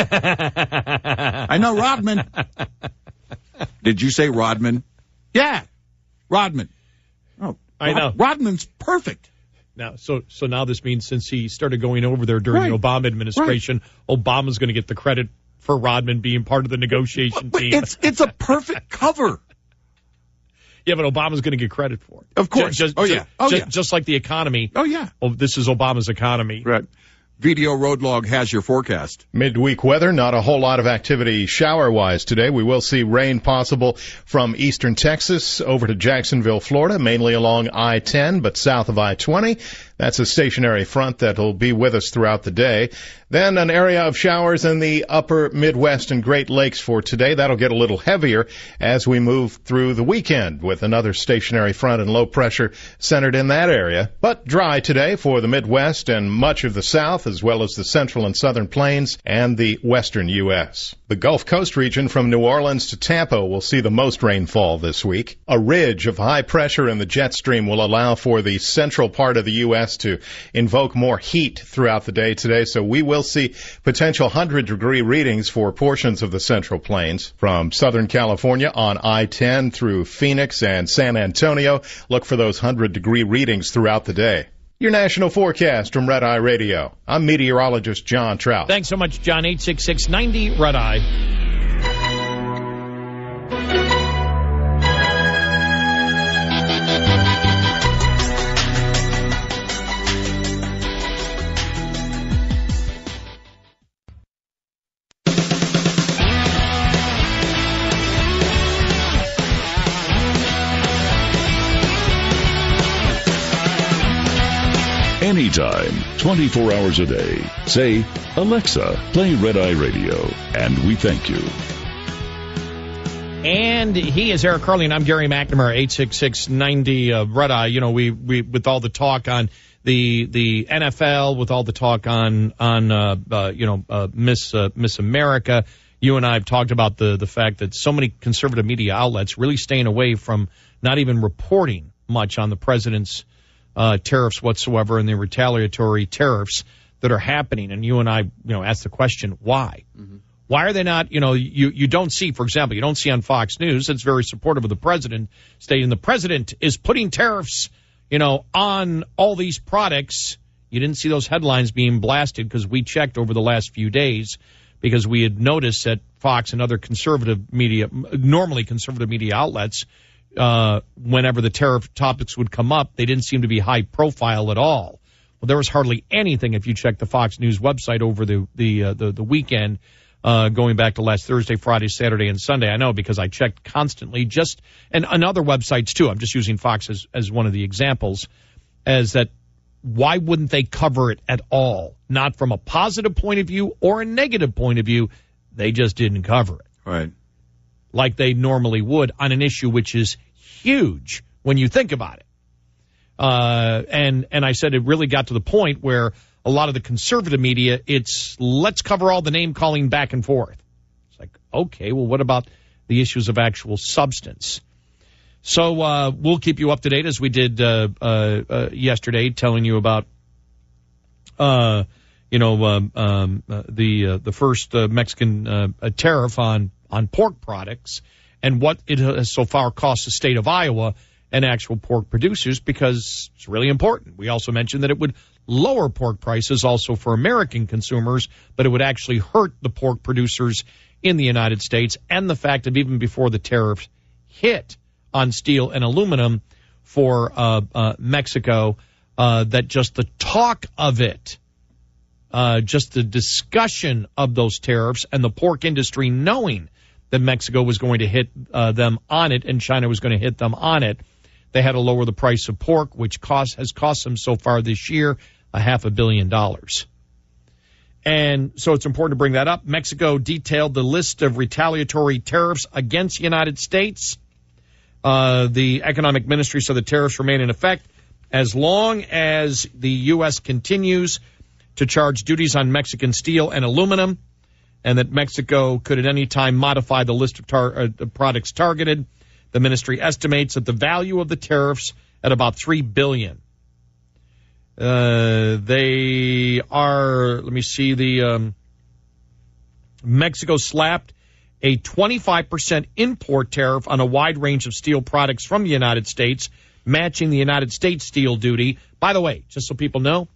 I know Rodman. Did you say Rodman? Yeah, Rodman. Oh, I know. Rodman's perfect. Now, so now this means since he started going over there during the Obama administration, Obama's going to get the credit for Rodman being part of the negotiation team. It's a perfect cover. Yeah, but Obama's going to get credit for it. Of course. Just like the economy. Oh, yeah. Oh, this is Obama's economy. Right. VDO Road Log has your forecast. Midweek weather, not a whole lot of activity shower-wise today. We will see rain possible from eastern Texas over to Jacksonville, Florida, mainly along I-10, but south of I-20. That's a stationary front that will be with us throughout the day. Then an area of showers in the upper Midwest and Great Lakes for today. That'll get a little heavier as we move through the weekend with another stationary front and low pressure centered in that area. But dry today for the Midwest and much of the South, as well as the central and southern plains and the western U.S. The Gulf Coast region from New Orleans to Tampa will see the most rainfall this week. A ridge of high pressure in the jet stream will allow for the central part of the U.S. to invoke more heat throughout the day today, so we will see potential 100-degree readings for portions of the Central Plains. From Southern California on I-10 through Phoenix and San Antonio, look for those 100-degree readings throughout the day. Your national forecast from Red Eye Radio. I'm meteorologist John Trout. Thanks so much, John. 866-90 Red Eye. Anytime, 24 hours a day. Say, Alexa, play Red Eye Radio, and we thank you. And he is Eric Carly, and I'm Gary McNamara, 866-90 Red Eye. We with all the talk on the NFL, with all the talk on Miss America, you and I have talked about the fact that so many conservative media outlets really staying away from not even reporting much on the president's tariffs whatsoever and the retaliatory tariffs that are happening. And you and I, asked the question, why? Mm-hmm. Why are they not, you don't see, for example, you don't see on Fox News, it's very supportive of the president, stating the president is putting tariffs, on all these products. You didn't see those headlines being blasted because we checked over the last few days because we had noticed that Fox and other conservative media, normally conservative media outlets, whenever the tariff topics would come up, they didn't seem to be high profile at all. Well, there was hardly anything if you check the Fox News website over the weekend, going back to last Thursday, Friday, Saturday, and Sunday. I know because I checked constantly, and other websites too. I'm just using Fox as one of the examples, as that why wouldn't they cover it at all? Not from a positive point of view or a negative point of view. They just didn't cover it. Right. Like they normally would on an issue which is huge when you think about it. And I said it really got to the point where a lot of the conservative media, it's let's cover all the name-calling back and forth. It's like, okay, well, what about the issues of actual substance? So we'll keep you up to date as we did yesterday, telling you about the first Mexican tariff on pork products and what it has so far cost the state of Iowa and actual pork producers, because it's really important. We also mentioned that it would lower pork prices also for American consumers, but it would actually hurt the pork producers in the United States, and the fact that even before the tariffs hit on steel and aluminum for Mexico, that just the talk of it just the discussion of those tariffs and the pork industry knowing that Mexico was going to hit them on it and China was going to hit them on it, they had to lower the price of pork, which has cost them so far this year $500 million. And so it's important to bring that up. Mexico detailed the list of retaliatory tariffs against the United States. The economic ministry said the tariffs remain in effect as long as the U.S. continues to charge duties on Mexican steel and aluminum, and that Mexico could at any time modify the list of products targeted. The ministry estimates that the value of the tariffs at about $3 billion. They are, let me see, Mexico slapped a 25% import tariff on a wide range of steel products from the United States, matching the United States steel duty. By the way, just so people know,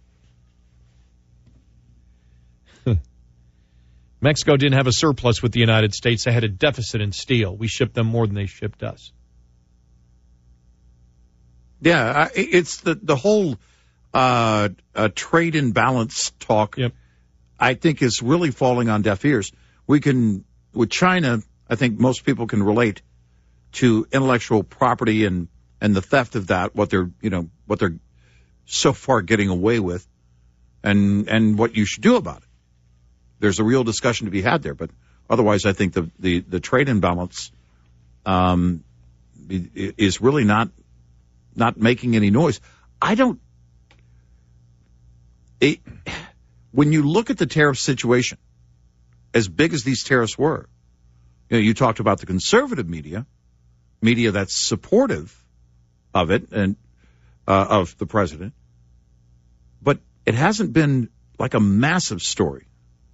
Mexico didn't have a surplus with the United States. They had a deficit in steel. We shipped them more than they shipped us. Yeah, it's the whole trade imbalance talk, yep, I think is really falling on deaf ears. We can, with China, I think most people can relate to intellectual property and the theft of that, what they're so far getting away with, and what you should do about it. There's a real discussion to be had there, but otherwise, I think the trade imbalance is really not making any noise. When you look at the tariff situation, as big as these tariffs were, you talked about the conservative media that's supportive of it and of the president, but it hasn't been like a massive story.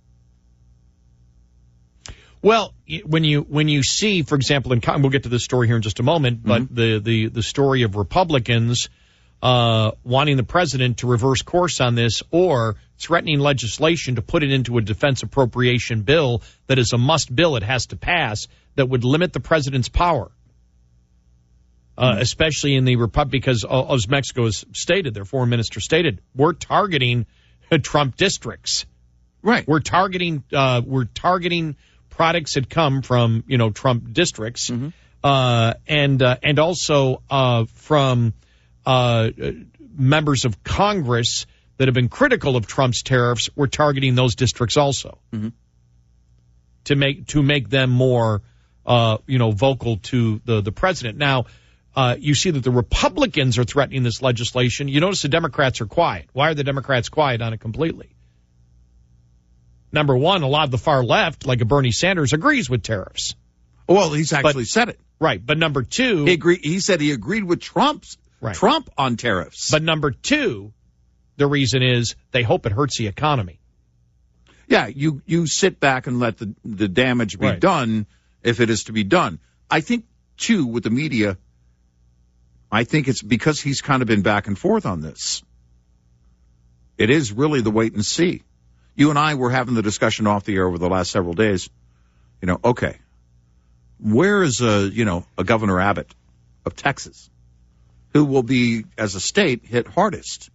Well, when you see, for example, we'll get to this story here in just a moment, but the story of Republicans wanting the president to reverse course on this or threatening legislation to put it into a defense appropriation bill that is a must bill, it has to pass, that would limit the president's power, especially in the Republic, because as Mexico has stated, their foreign minister stated, we're targeting Trump districts. Right. We're targeting products that come from, Trump districts, and also from members of Congress that have been critical of Trump's tariffs. We're targeting those districts also to make them more, vocal to the president. Now, you see that the Republicans are threatening this legislation. You notice the Democrats are quiet. Why are the Democrats quiet on it completely? Number one, a lot of the far left, like a Bernie Sanders, agrees with tariffs. Well, he's actually said it. Right. But number two, he said he agreed with Trump on tariffs. But number two, the reason is they hope it hurts the economy. Yeah, you sit back and let the damage be done if it is to be done. I think, too, with the media, I think it's because he's kind of been back and forth on this. It is really the wait and see. You and I were having the discussion off the air over the last several days. Okay, where is a Governor Abbott of Texas, who will be, as a state, hit hardest?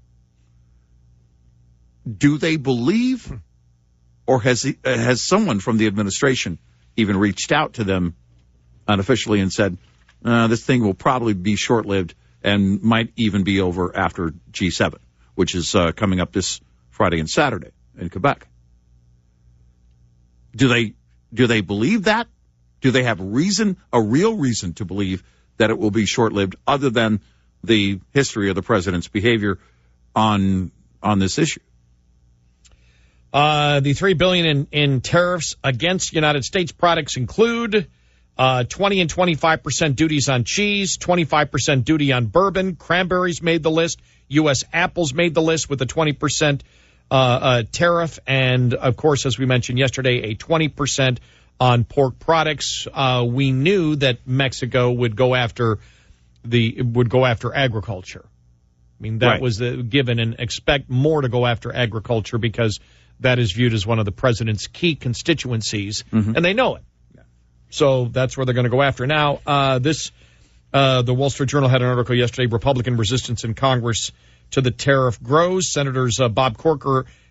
Do they believe, or has someone from the administration even reached out to them unofficially and said, this thing will probably be short-lived and might even be over after G7, which is coming up this Friday and Saturday in Quebec? Do they believe that? Do they have a real reason to believe that it will be short-lived, other than the history of the president's behavior on this issue? The $3 billion in tariffs against United States products include 20 and 25% duties on cheese, 25% duty on bourbon. Cranberries made the list. U.S. apples made the list with a 20% tariff, and of course, as we mentioned yesterday, a 20% on pork products. We knew that Mexico would go after agriculture. I mean, that was given, and expect more to go after agriculture because that is viewed as one of the president's key constituencies, and they know it. So that's where they're going to go after. Now, the Wall Street Journal had an article yesterday, Republican resistance in Congress to the tariff grows. Senators Bob Corker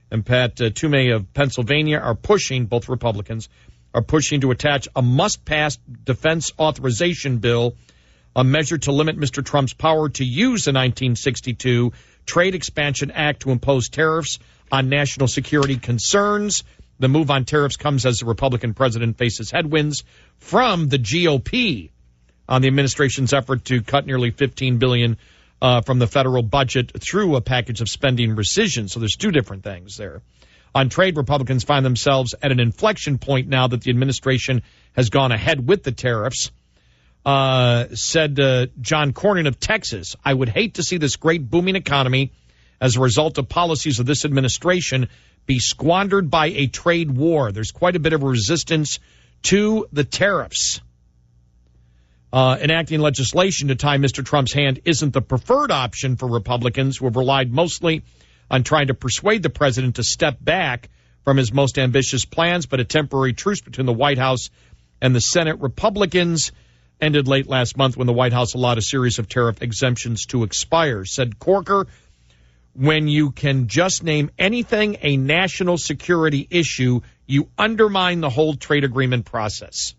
and Pat Toomey of Pennsylvania are pushing, both Republicans, are pushing to attach a must-pass defense authorization bill, a measure to limit Mr. Trump's power to use the 1962 Trade Expansion Act to impose tariffs on national security concerns. The move on tariffs comes as the Republican president faces headwinds from the GOP on the administration's effort to cut nearly $15 billion from the federal budget through a package of spending rescission. So there's two different things there. On trade, Republicans find themselves at an inflection point now that the administration has gone ahead with the tariffs. Said John Cornyn of Texas, I would hate to see this great booming economy as a result of policies of this administration be squandered by a trade war. There's quite a bit of resistance to the tariffs. Enacting legislation to tie Mr. Trump's hand isn't the preferred option for Republicans, who have relied mostly on trying to persuade the president to step back from his most ambitious plans, but a temporary truce between the White House and the Senate Republicans ended late last month when the White House allowed a series of tariff exemptions to expire. Said Corker, when you can just name anything a national security issue, you undermine the whole trade agreement process.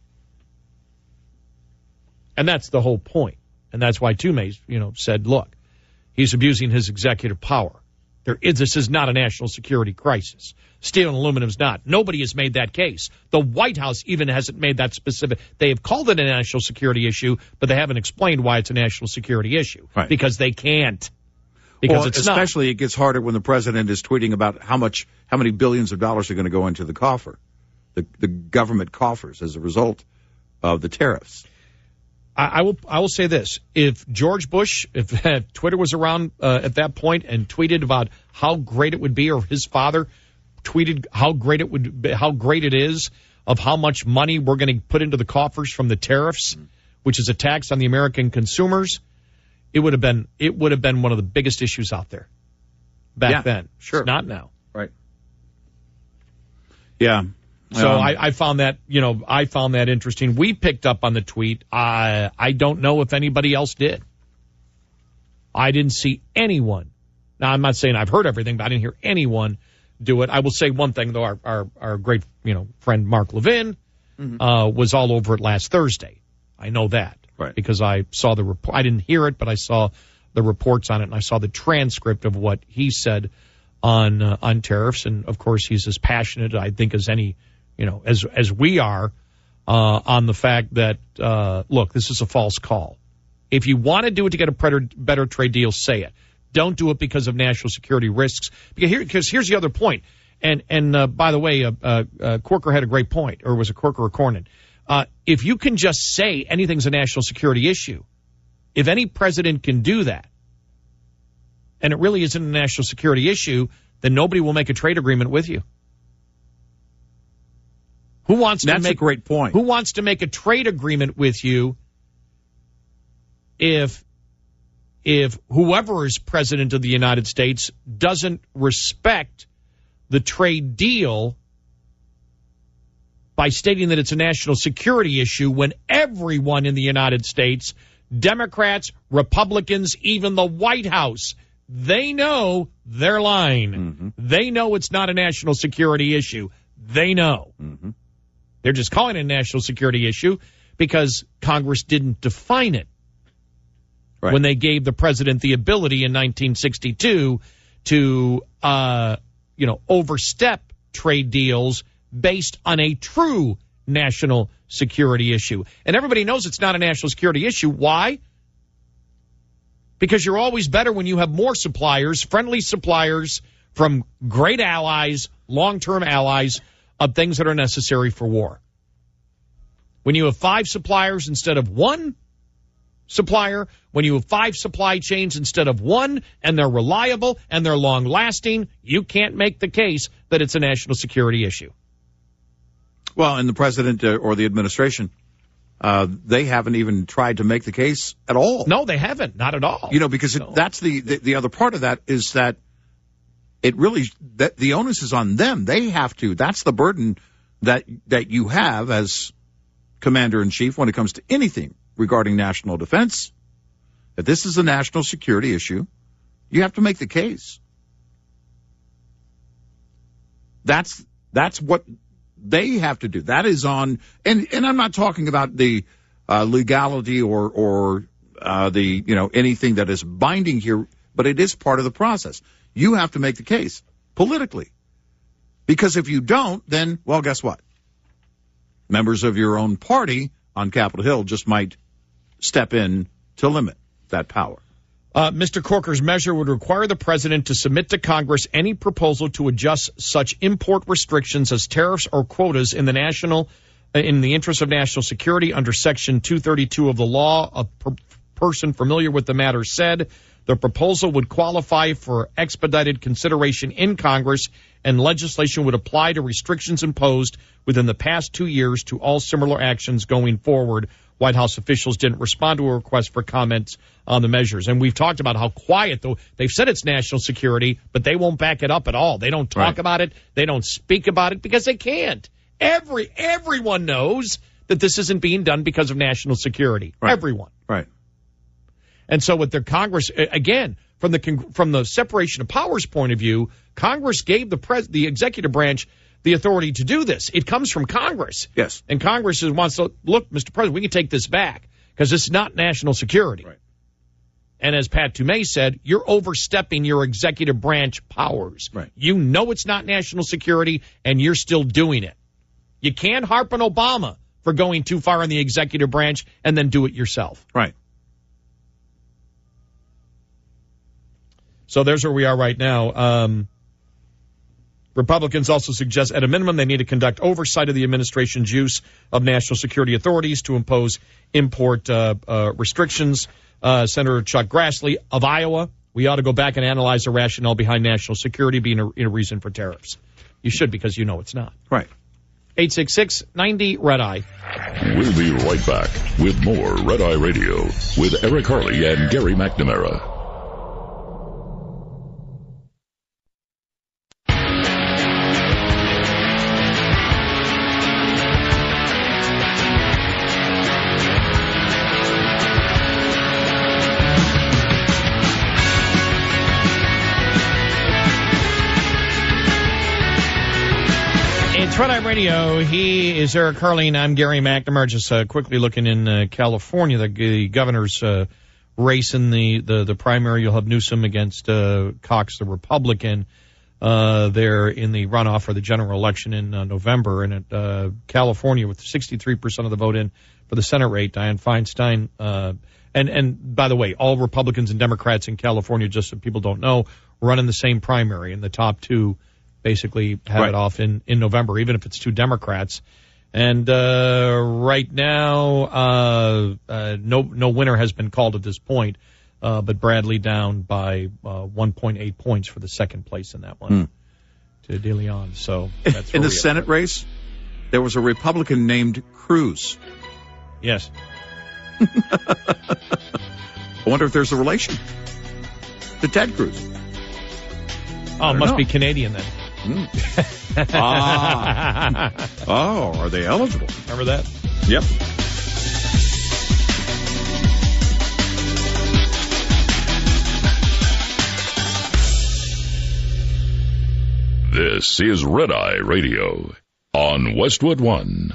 And that's the whole point. And that's why Toomey, said, look, he's abusing his executive power. This is not a national security crisis. Steel and aluminum is not. Nobody has made that case. The White House even hasn't made that specific. They have called it a national security issue, but they haven't explained why it's a national security issue. Right. Because they can't. Because it's especially not. It gets harder when the president is tweeting about how many billions of dollars are going to go into the coffer, the government coffers as a result of the tariffs. I will say this. If George Bush, if Twitter was around at that point and tweeted about how great it would be, or his father tweeted how great it is of how much money we're going to put into the coffers from the tariffs, which is a tax on the American consumers, it would have been one of the biggest issues out there back then. Sure. It's not now. Right. Yeah. So I found that, interesting. We picked up on the tweet. I don't know if anybody else did. I didn't see anyone. Now, I'm not saying I've heard everything, but I didn't hear anyone do it. I will say one thing, though. Our great, friend Mark Levin was all over it last Thursday. I know that. Right. Because I saw the report. I didn't hear it, but I saw the reports on it, and I saw the transcript of what he said on tariffs. And, of course, he's as passionate, I think, as any, as we are on the fact that, look, this is a false call. If you want to do it to get a better trade deal, say it. Don't do it because of national security risks. Because here's the other point. And by the way, Corker had a great point, or was it Corker or Cornyn? If you can just say anything's a national security issue, if any president can do that, and it really isn't a national security issue, then nobody will make a trade agreement with you. That's a great point. Who wants to make a trade agreement with you if whoever is president of the United States doesn't respect the trade deal by stating that it's a national security issue, when everyone in the United States, Democrats, Republicans, even the White House, they know they're lying. Mm-hmm. They know it's not a national security issue. They know. Mm-hmm. They're just calling it a national security issue because Congress didn't define it. Right. When they gave the president the ability in 1962 to, overstep trade deals based on a true national security issue. And everybody knows it's not a national security issue. Why? Because you're always better when you have more suppliers, friendly suppliers from great allies, long-term allies of things that are necessary for war. When you have 5 suppliers instead of 1 supplier, when you have 5 supply chains instead of 1, and they're reliable and they're long-lasting, you can't make the case that it's a national security issue. Well, and the president or the administration, they haven't even tried to make the case at all. No, they haven't. Not at all. Because that's the other part of that is that it really, that the onus is on them. They have to. That's the burden that you have as commander-in-chief when it comes to anything regarding national defense. If this is a national security issue, you have to make the case. That's what they have to do. That is on, and I'm not talking about the legality or the, anything that is binding here, but it is part of the process. You have to make the case politically. Because if you don't, then, well, guess what? Members of your own party on Capitol Hill just might step in to limit that power. Mr. Corker's measure would require the president to submit to Congress any proposal to adjust such import restrictions as tariffs or quotas in the interest of national security under Section 232 of the law. A person familiar with the matter said the proposal would qualify for expedited consideration in Congress, and legislation would apply to restrictions imposed within the past 2 years to all similar actions going forward. White House officials didn't respond to a request for comments on the measures. And we've talked about how quiet, though. They've said it's national security, but they won't back it up at all. They don't talk about it. They don't speak about it because they can't. Everyone knows that this isn't being done because of national security. Right. Everyone. Right. And so with their Congress, again, from the separation of powers point of view, Congress gave the executive branch the authority to do this. It comes from Congress. Yes. And Congress wants to, look, Mr. President, we can take this back because it's not national security. Right. And as Pat Toomey said, you're overstepping your executive branch powers. Right. You know it's not national security, and you're still doing it. You can't harp on Obama for going too far in the executive branch and then do it yourself. Right. So there's where we are right now. Republicans also suggest, at a minimum, they need to conduct oversight of the administration's use of national security authorities to impose import restrictions. Senator Chuck Grassley of Iowa, we ought to go back and analyze the rationale behind national security being a reason for tariffs. You should, because you know it's not. Right. 866-90-RED-EYE. We'll be right back with more Red Eye Radio with Eric Harley and Gary McNamara. Red Eye Radio, he is Eric Harley, and I'm Gary McNamara. Just quickly looking in California, the governor's race in the primary. You'll have Newsom against Cox, the Republican, there in the runoff for the general election in November. And at California, with 63% of the vote in for the Senate rate, Dianne Feinstein, and by the way, all Republicans and Democrats in California, just so people don't know, run in the same primary, and the top two basically have it off in November, even if it's two Democrats. And right now, no winner has been called at this point, but Bradley down by 1.8 points for the second place in that one to De Leon. So that's in the Senate race, there was a Republican named Cruz. Yes. I wonder if there's a relation to Ted Cruz. Oh, it must be Canadian then. Oh, are they eligible? Remember that? Yep. This is Red Eye Radio on Westwood One.